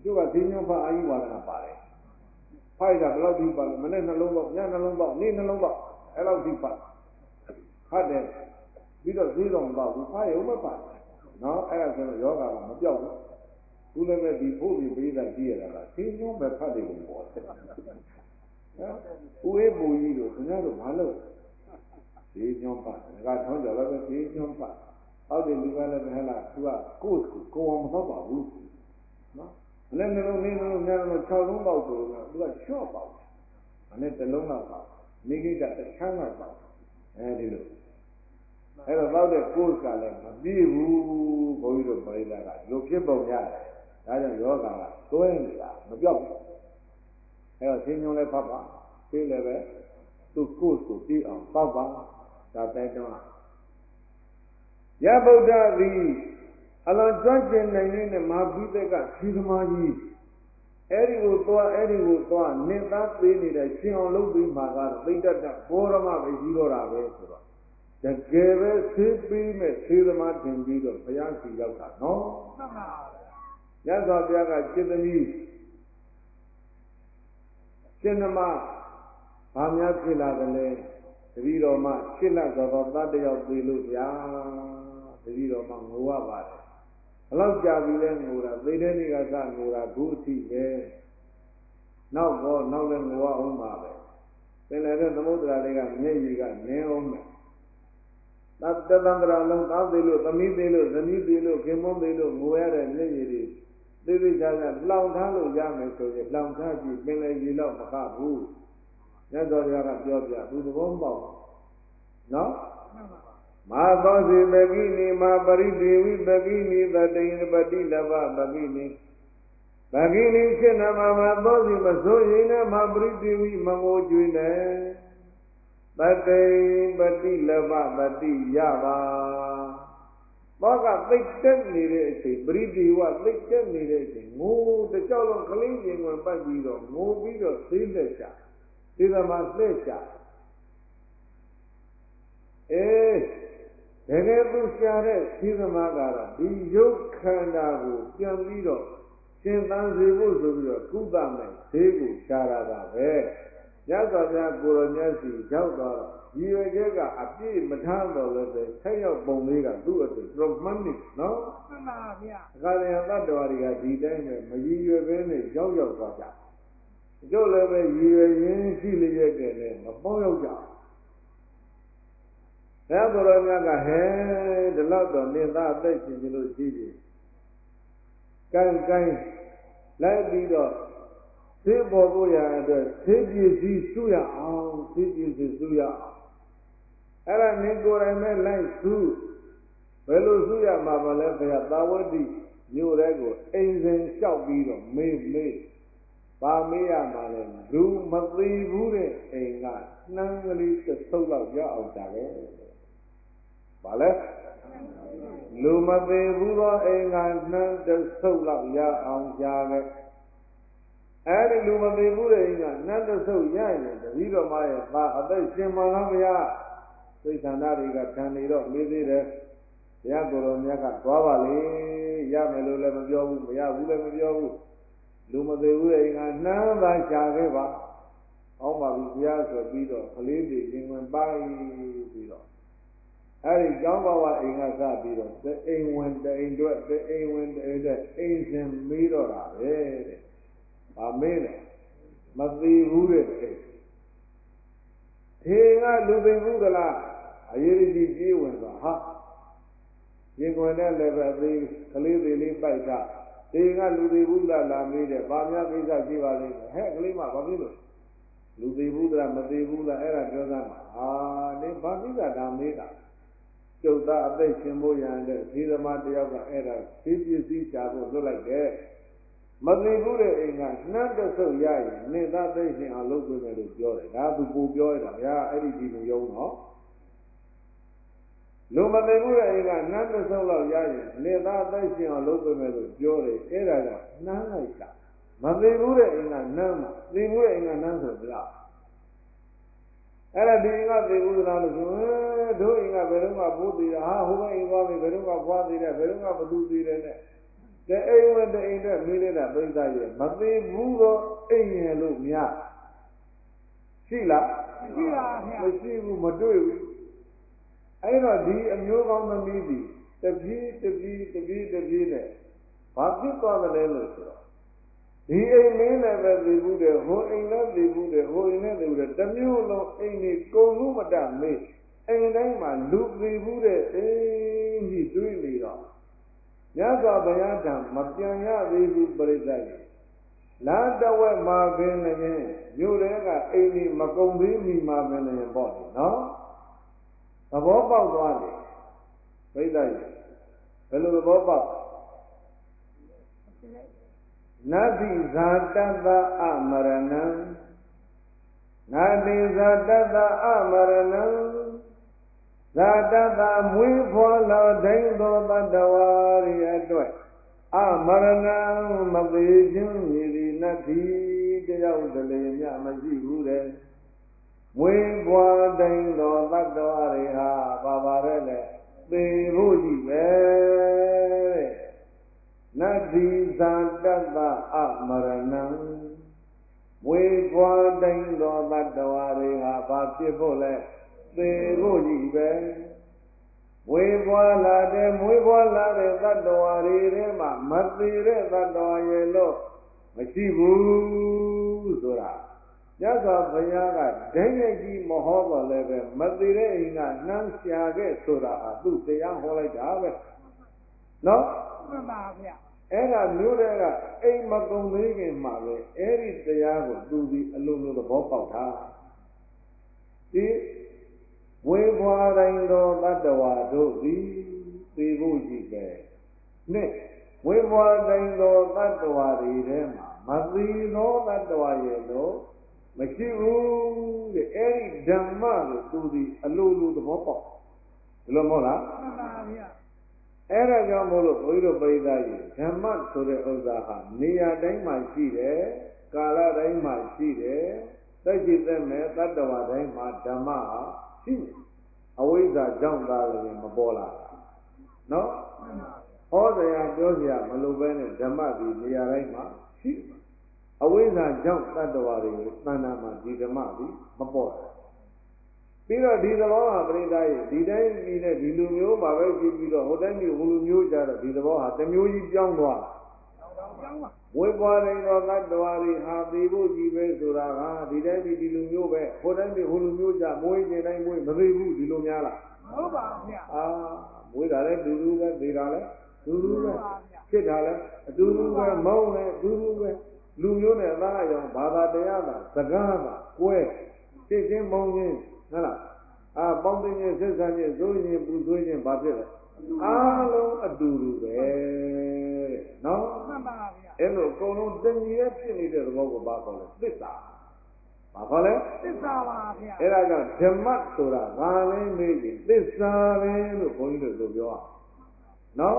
တို့ကသိညွန့်ဖတ်အာယုဝါဒနာပါတယ်ဖိုက်တာဘယ်လောက်ထိပါလဲမနေ့နှလုံးပေါက်ညနှလုံးပေါက်နေ့နှလုံးပေါက်အဲ့လောက်ထိပါဖတ်တယ်ပြီးတော့သေးတော့မပေါ့ဘူးဖတ်ရုံမပါနော်အဲ့ဒါဆိုတော့ယောဂကမပြောက်ဘူးခုလည်းပဲဒီဖို့ပြီးပေးတာကြည့်ရတာကသိညွန့်ပဲဖတ်တယ်လို့ပေါ်တယ်နော်ဦးအေးပူကြီးတို့ခင်ဗျားတို့မလုပ်သိညွန့်ပါငါထောင်းကြတော့ပဲသိညွန့်ပါအောက်တယ်လူကလည်းပဲဟလာသူကကိုယ်ကိုကိုအောင်မတော့ပါဘူးနော်မနေ့နှလုံးနေ့နှလုံးညနှလုံး၆လုံးပေါက်ဆိုတော့သူကလျှော့ပေါက်မနေ့တစ်လုံးတော့ပေါက်နေ့ကိကတစ်ချမ်းတော့ပေါက်အဲဒီလိုအဲ့တော့ပေါက်တဲ့ကိုယ်ကလည်းမပြည့်ဘူးဘုန်းကြီးတို့ပရိသတ်ကဒီလိုဖြစ်ပုံရတယ်ဒါကြောင့်ယောဂကသွင်းနေတာမပြောက်ဘူးအဲ့တော့သိညွန့်လည်းဖတ်ပါသိလည်းပဲသူကိုယ်ကိုပြည့်အောင်ပေါက်ပါဒါတဲ့တော့ယဗုဒ္ဓသည်အလွန်ကြွကျင်နိုင်တဲ့မဟာပိဋကသီသမားကြီးအဲ့ဒီကိုသွားအဲ့ဒီကိုသွားနင့်သားသေးနေတဲ့ရှင်အောင်လုပ်ပြီးမှကတော့သိတ္တတဘောရမပဲကြီးတော့တာပဲဆိုတော့တကယ်ပဲသိပြီးမဲ့သီသမားတင်ပြီးတော့ဘုရားရှိရောက်တာနော်မှန်ပါဗျာမြတ်စွာဘုရားကจิตသမီးရှင်နမဘာများဖြစ်လာတယ်လဲတတိတော်မှရှစ်လသောသောတတယောက်သေးလို့ဗျာတတိတော်မှငိုရပါတယ်ဘလောက်ကြာပြီလဲငိုတာသိတဲ့နေ့ကစငိုတာခုအထိပဲနောက်တော့နောက်လည်းငိုရအောင်ပါပဲပင်လည်းတဲ့သမုဒ္ဒရာတွေကမျက်ရည်ကနင်းအောင်မယ်သတ္တတန္တရာလုံးသားသေးလို့သမီးသေးလို့ဇနီးသေးလို့ခင်မွန်းသေးလို့ငိုရတဲ့မျက်ရည်တွေသိသိချာချာလောင်ထားလို့ရမယ်ဆိုရင်လောင်ထားကြည့်ပင်လည်းရည်တော့မခဘူးမြတ်စွာဘုရားကပြောပြသူသဘောပေါက်နော်မာသောစီတကိနိမာပရိဒေဝိတကိနိတတိယပတိလဘတကိနိတကိနိရှင်းနမမာသောစီမစိုးရင်နဲ့မာပရိဒေဝိမငိုကြွေနဲ့တတိပတိလဘတတိယပါဘောကသိတက်နေတဲ့အချိန်ပရိဒေဝသိတက်နေတဲ့အချိန်ငိုတကြောက်လုံးကလေးရင်ဝင်ပတ်ပြီးတော့ငိုပြီးတော့သေးလက်ချသေသမလှည့်ချအေးတကယ်သူရှာတဲ့သေသမကတော့ဒီရုပ်ခန္ဓာကိုပြန်ပြီးတော့ရှင်သန်စေဖို့ဆိုပြီးတော့ကုသမယ်ဈေးကိုရှာတာပါပဲရသော်ဗျာကိုရောမြတ်စီရောက်သွားတော့ဒီရွယ်ချက်ကအပြည့်မထားတော့လည်းပဲဆက်ရောက်ပုံလေးကသူ့အတွက်တော်မှန်းနေနော်မှန်ပါဗျာအခါတည်းသတ္တဝါတွေကဒီတိုင်းပဲမရည်ရွယ်ဘဲနဲ့ရောက်ရောက်သွားကြတို့လည်းပဲရည်ရွယ်ရင်းရှိလျက်တဲ့နဲ့မပေါရောက်ကြဘုရားကိုယ်တော်မြတ်ကဟဲဒီလောက်တော့နေသားအသက်ရှင်ကြလို့ရှိပြီကိုင်းကိုင်းလိုက်ပြီးတော့သိပေါ်ဖို့ရအတွက်သိပစ္စည်းစုရအောင်သိပစ္စည်းစုရအောင်အဲ့ဒါနေကိုယ်တိုင်မဲ့လိုက်စုဘယ်လိုစုရမှာမလဲဘုရားသာဝတိမြို့ထဲကိုအိမ်စဉ်လျှောက်ပြီးတော့မေးမေးပါမေးရမှာလဲလူမသိဘူးတဲ့အိမ်ကနှမ်းကလေးတစ်ဆုပ်လောက်ရအောင်တာလေဘာလဲလူမသိဘူးသောအိမ်ကနှမ်းတစ်ဆုပ်လောက်ရအောင်ရှာခဲ့အဲ့ဒီလူမသိဘူးတဲ့အိမ်ကနှမ်းတစ်ဆုပ်ရရင်တပည့်တော်မရဲ့သာအသက်ရှင်မလားဗျာသိက္ခာနာတွေကထံနေတော့မေးသေးတယ်ဘုရားကိုယ်တော်မြတ်ကသွားပါလေရမယ်လို့လည်းမပြောဘူးမရဘူးလည်းမပြောဘူးလူမသိဘူးတဲ့အိမ်ကနှမ်းသာရှာခဲ့ပါဟောပါပြီဘုရားဆိုပြီးတော့ကလေးတွေရင်ဝင်ပိုင်းပြီးတော့အဲ့ဒီကျောင်းဘဝအိမ်ကစပြီးတော့အိမ်ဝင်အိမ်အတွက်အိမ်ဝင်အိမ်အတွက်အိမ်စဉ်မေးတော့တာပဲတဲ့။ဗာမေးတယ်မသိဘူးတဲ့အိမ်ထေကလူသိဘူးကလားအရေးကြီးပြေးဝင်သွားဟာရင်ခွင်နဲ့လည်းပဲသေးကလေးသေးလေးပိုက်တာထေကလူသိဘူးလားလာမေးတယ်ဗာများကိစ္စရှိပါလိမ့်မယ်ဟဲ့ကလေးမဘာဖြစ်လို့လူသိဘူးလားမသိဘူးလားအဲ့ဒါပြောစမ်းပါဟာနေဘာကိစ္စဒါမေးတာကျုပ်သားအသက်ရှင်ဖို့ရန်တဲ့သေသမားတယောက်ကအဲ့ဒါသိပစ္စည်းရှာဖို့လွတ်လိုက်တယ်မသိဘူးတဲ့အိမ်ကနှမ်းတဆုပ်ရရင်နေသားသိရှင်အောင်လုပ်ပေးမယ်လို့ပြောတယ်ဒါသူပို့ပြောရတာဗျာအဲ့ဒီဒီမယုံတော့လူမသိဘူးတဲ့အိမ်ကနှမ်းတဆုပ်လောက်ရရင်နေသားသိရှင်အောင်လုပ်ပေးမယ်လို့ပြောတယ်အဲ့ဒါကြောင့်နှမ်းလိုက်တာမသိဘူးတဲ့အိမ်ကနှမ်းမှာသိဘူးတဲ့အိမ်ကနှမ်းဆိုဗျာအဲ့ဒါဒီအိမ်ကသိဘူးလားလို့ဆိုရင်တို့အိမ်ကဘယ်တော့မှဘိုးသေးတာဟာဟိုဘက်အိမ်သွားပြီဘယ်တော့မှဖွားသေးတယ်ဘယ်တော့မှဘသူသေးတယ်နဲ့ကျတဲ့အိမ်ဝင်တဲ့အိမ်နဲ့မိလိုက်တာပြိဿရဲ့မသေးဘူးတော့အိမ်ရလို့များရှိလားမရှိပါဗျာမရှိဘူးမတွေ့ဘူးအဲ့တော့ဒီအမျိုးကောင်းသမီးဒီတပြေးတပြေးတပြေးတပြေးနဲ့ဘာဖြစ်သွားသလဲလို့ဆိုတော့ဒီအိမ်မင်းလည်းပဲသိဘူးတယ်ဟိုအိမ်လည်းသိဘူးတယ်ဟိုအိမ်လည်းသိဘူးတယ်တမျိုးလုံးအိမ်ကြီးကုံလို့မတတ်မေးအိမ်တိုင်းမှာလူသိဘူးတဲ့အိမ်ကြီးတွေးနေတော့မြတ်စွာဘုရားထံမပြန်ရသေးဘူးပြိဿကြီးလာတဝက်မှာပင်လည်းမြို့ထဲကအိမ်ကြီးမကုံသေးမီမှာပင်လည်းပေါ့လေနော်သဘောပေါက်သွားတယ်ပြိဿကြီးဘယ်လိုသဘောပေါက်နတိဇာတတ္တအမရဏံနတိဇာတတ္တအမရဏံဇာတတ္တမွေးဖွားလာတိုင်းသောတတ္တဝါတွေအတွက်အမရဏံမသေးခြင်းမြည်သည်နတ္တိတယောက်တလေမြမရှိဘူးတဲ့မွေးဖွားတိုင်းသောတတ္တဝါတွေဟာဘာပါရဲလဲသေဖို့ကြီးပဲတဲ့နတ္တိဇာတတ္တအမရဏံမွေးဖွားတိုင်းသောတတ္တဝါတွေဟာဘာဖြစ်ဖို့လဲသေဖို့ကြီးပဲမွေးဖွားလာတဲ့မွေးဖွားလာတဲ့တတ္တဝါတွေထဲမှာမသေးတဲ့တတ္တဝါရဲ့လို့မရှိဘူးဆိုတာမြတ်စွာဘုရားကဒိဋ္ဌိကြီးမဟောပါလည်းပဲမသေးတဲ့အိမ်ကနှမ်းရှာခဲ့ဆိုတာဟာသူ့တရားဟောလိုက်တာပဲနော်မှန်ပါဗျအဲ့ဒါမျိုးတွေကအိမ်မကုန်သေးခင်မှာပဲအဲ့ဒီတရားကိုသူဒီအလုံးလုံးသဘောပေါက်တာဒီဝေဘွားတိုင်းသောတတ္တဝါတို့သည်သေဖို့ကြီးပဲနှစ်ဝေဘွားတိုင်းသောတတ္တဝါတွေထဲမှာမသေးသောတတ္တဝါရဲ့လို့မရှိဘူးတဲ့အဲ့ဒီဓမ္မကိုသူဒီအလုံးလုံးသဘောပေါက်ဒီလိုမဟုတ်လားမှန်ပါဗျာအဲ့ဒါကြောင့်မို့လို့ဘုန်းကြီးတို့ပရိသတ်ကြီးဓမ္မဆိုတဲ့ဥစ္စာဟာနေရာတိုင်းမှာရှိတယ်ကာလတိုင်းမှာရှိတယ်သက်ရှိသက်မဲ့တတ္တဝါတိုင်းမှာဓမ္မဟာရှိတယ်အဝိဇ္ဇာကြောင့်သာလည်းမပေါ်လာတာနော်ဟောစရာပြောစရာမလိုပဲနဲ့ဓမ္မဒီနေရာတိုင်းမှာရှိတယ်အဝိဇ္ဇာကြောင့်တတ္တဝါတွေသဏ္ဍာန်မှာဒီဓမ္မဒီမပေါ်လာပြီးတော့ဒီသဘောဟာပရိသတ်ရဲ့ဒီတိုင်းကြီးနဲ့ဒီလူမျိုးမှာပဲကြည့်ပြီးတော့ဟိုတိုင်းမျိုးဟိုလူမျိုးကြတော့ဒီသဘောဟာတစ်မျိုးကြီးပြောင်းသွားတာပြောင်းပါဝိပွားနေသောတတ္တဝါတွေဟာသေဖို့ကြီးပဲဆိုတာကဒီတိုင်းဒီလူမျိုးပဲဟိုတိုင်းမျိုးဟိုလူမျိုးကြမွေးခြင်းတိုင်းမွေးမသေးဘူးဒီလိုများလားမဟုတ်ပါဘူးဗျာအာမွေးတာလည်းတူတူပဲသေတာလည်းတူတူပဲဖြစ်တာလည်းအတူတူပဲမုန်းလည်းအတူတူပဲလူမျိုးနဲ့အသားအရောင်ဘာသာတရားသာစကားသာကွဲဖြစ်ခြင်းမုန်းခြင်းဟုတ်လားအာပေါင်းသိခြင်းဆက်ဆံခြင်းဇိုးခြင်းပူဆွေးခြင်းဘာဖြစ်လဲအားလုံးအတူတူပဲတဲ့နော်မှန်ပါဗျာအဲ့လိုအကုန်လုံးတဏှီရဲ့ဖြစ်နေတဲ့သဘောကိုဘာခေါ်လဲသစ္စာဘာခေါ်လဲသစ္စာပါဗျာအဲ့ဒါကြောင့်ဓမ္မဆိုတာဘာလဲမေးရင်သစ္စာပဲလို့ဘုန်းကြီးတို့ပြောရနော်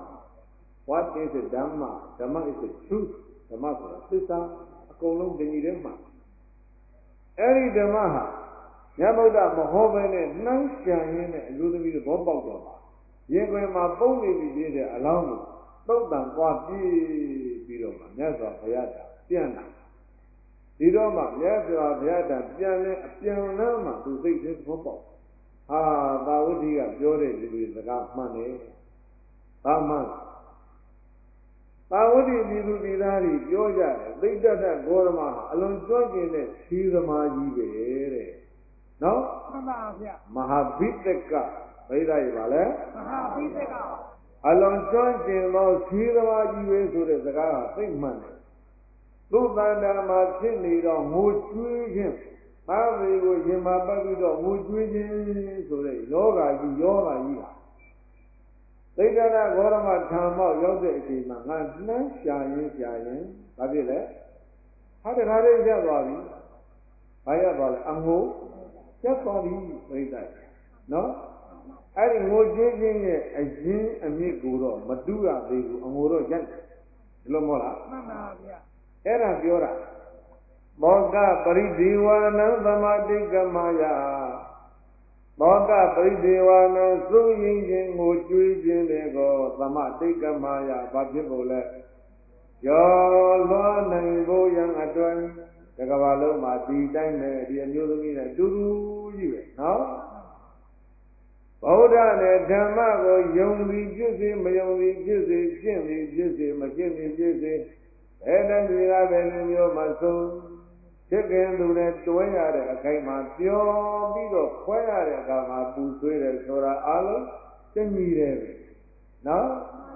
What is the Dhamma? Dhamma is the truth. Dhammaဆိုတာသစ္စာအကုန်လုံးတဏှီထဲမှာအဲ့ဒီဓမ္မဟာမြတ်ဗုဒ္ဓမဟောဘဲနဲ့နှိုင်းရှာရင်းနဲ့အလိုသမီးသဘောပေါက်တော့ပါရင်ခွင်မှာပုံနေပြီးပြည့်တဲ့အလောင်းကိုသုတ်တန်သွားပြေးပြီးတော့မှမြတ်စွာဘုရားကပြန်လာဒီတော့မှမြတ်စွာဘုရားကပြန်လဲအပြန်လမ်းမှာသူသိတဲ့သဘောပေါက်ဟာသာဝတိကပြောတဲ့လူတွေစကားမှန်တယ်ဘာမှန်သာဝတိပြည်သူပြည်သားတွေပြောကြတယ်သိတ္တတ္တဂေါရမဟာအလွန်ကျွမ်းကျင်တဲ့ရှိသမားကြီးပဲတဲ့နော်မှန်ပါဗျာမဟာဘိတကဘိဓာကြီးပါလဲမဟာဘိတကအလွန်ကျွမ်းကျင်သောရှိသမားကြီးပဲဆိုတဲ့စကားဟာသိမှန်တယ်သူ့တန်တာမှာဖြစ်နေတော့ငိုကြွေးခြင်းသားသေးကိုရင်မှာပတ်ပြီးတော့ငိုကြွေးခြင်းဆိုတဲ့ယောဂါကြီးယောဂါကြီးဟာသိက္ခာဂေါရမထာမောက်ရောက်တဲ့အချိန်မှာငါနှမ်းရှာရင်ရှာရင်ဘာဖြစ်လဲဟာတခါလေးရက်သွားပြီဘာရက်သွားလဲအငိုရက်သွားပြီပြိတ္တိုင်နော်အဲ့ဒီငိုကြွေးခြင်းရဲ့အရင်အမြစ်ကိုတော့မတူရသေးဘူးအငိုတော့ရက်တယ်ဒီလိုမဟုတ်လားမှန်ပါဗျာအဲ့ဒါပြောတာမောကပရိဒီဝါနံသမာတိကမယသသောကပရိဒေဝနာစိုးရင်ခြင်းကိုကျွေးခြင်းတွေကိုသမတိတ်ကမာယဘာဖြစ်ဖို့လဲကျော်လွှားနိုင်ဖို့ရန်အတွက်တကဘာလုံးမှာဒီတိုင်းပဲဒီအမျိုးသမီးနဲ့တူတူကြီးပဲနော်ဗုဒ္ဓနဲ့ဓမ္မကိုယုံပြီးဖြစ်စေမယုံပြီးဖြစ်စေရှင်းပြီးဖြစ်စေမရှင်းပြီးဖြစ်စေဘယ်တည်းဒီကပဲလူမျိုးမှာဆုံးချစ်ခင်သူနဲ့တွဲရတဲ့အခိုက်မှာပျော်ပြီးတော့ခွဲရတဲ့အခါမှာပူဆွေးတယ်ဆိုတာအလုံးတညီတယ်ပဲနော်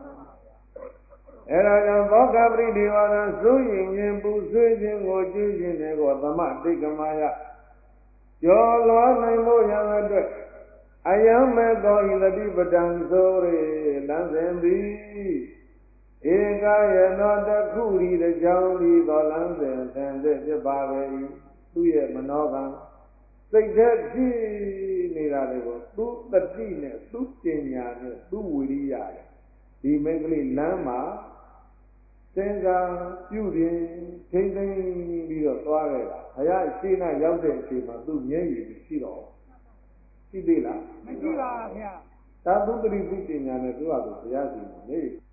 အဲဒါကြောင့်သောကပရိဒေဝနာစိုးရင်ခြင်းပူဆွေးခြင်းကိုကျွေးခြင်းတွေကိုသမတိတ်ကမာယကျော်လွှားနိုင်ဖို့ရန်အတွက်အယံမေသောဣတိပဒံဆိုရေလမ်းစဉ်သည်ဧကယနောတခုရီတကြောင်းဒီသောလမ်းစဉ်ဆင်စစ်ဖြစ်ပါပေ၏သူရဲ့မနောကံစိတ်ဓာတ်ကြည့်နေတာတွေကိုသူတတိနဲ့သူပညာနဲ့သူဝိရိယနဲ့ဒီမိန်းကလေးလမ်းမှာစဉ်းစားပြုပြင်ထိမ့်သိမ့်ပြီးတော့သွားခဲ့တာဘုရားရှင်းနာရောက်တဲ့အချိန်မှာသူမျက်ရည်မရှိတော့ရှိသေးလားမရှိပါဘူးဗျာသာသူတတိသူပညာနဲ့သူ့ဟာသူဘုရားရှင်မျက်ရည်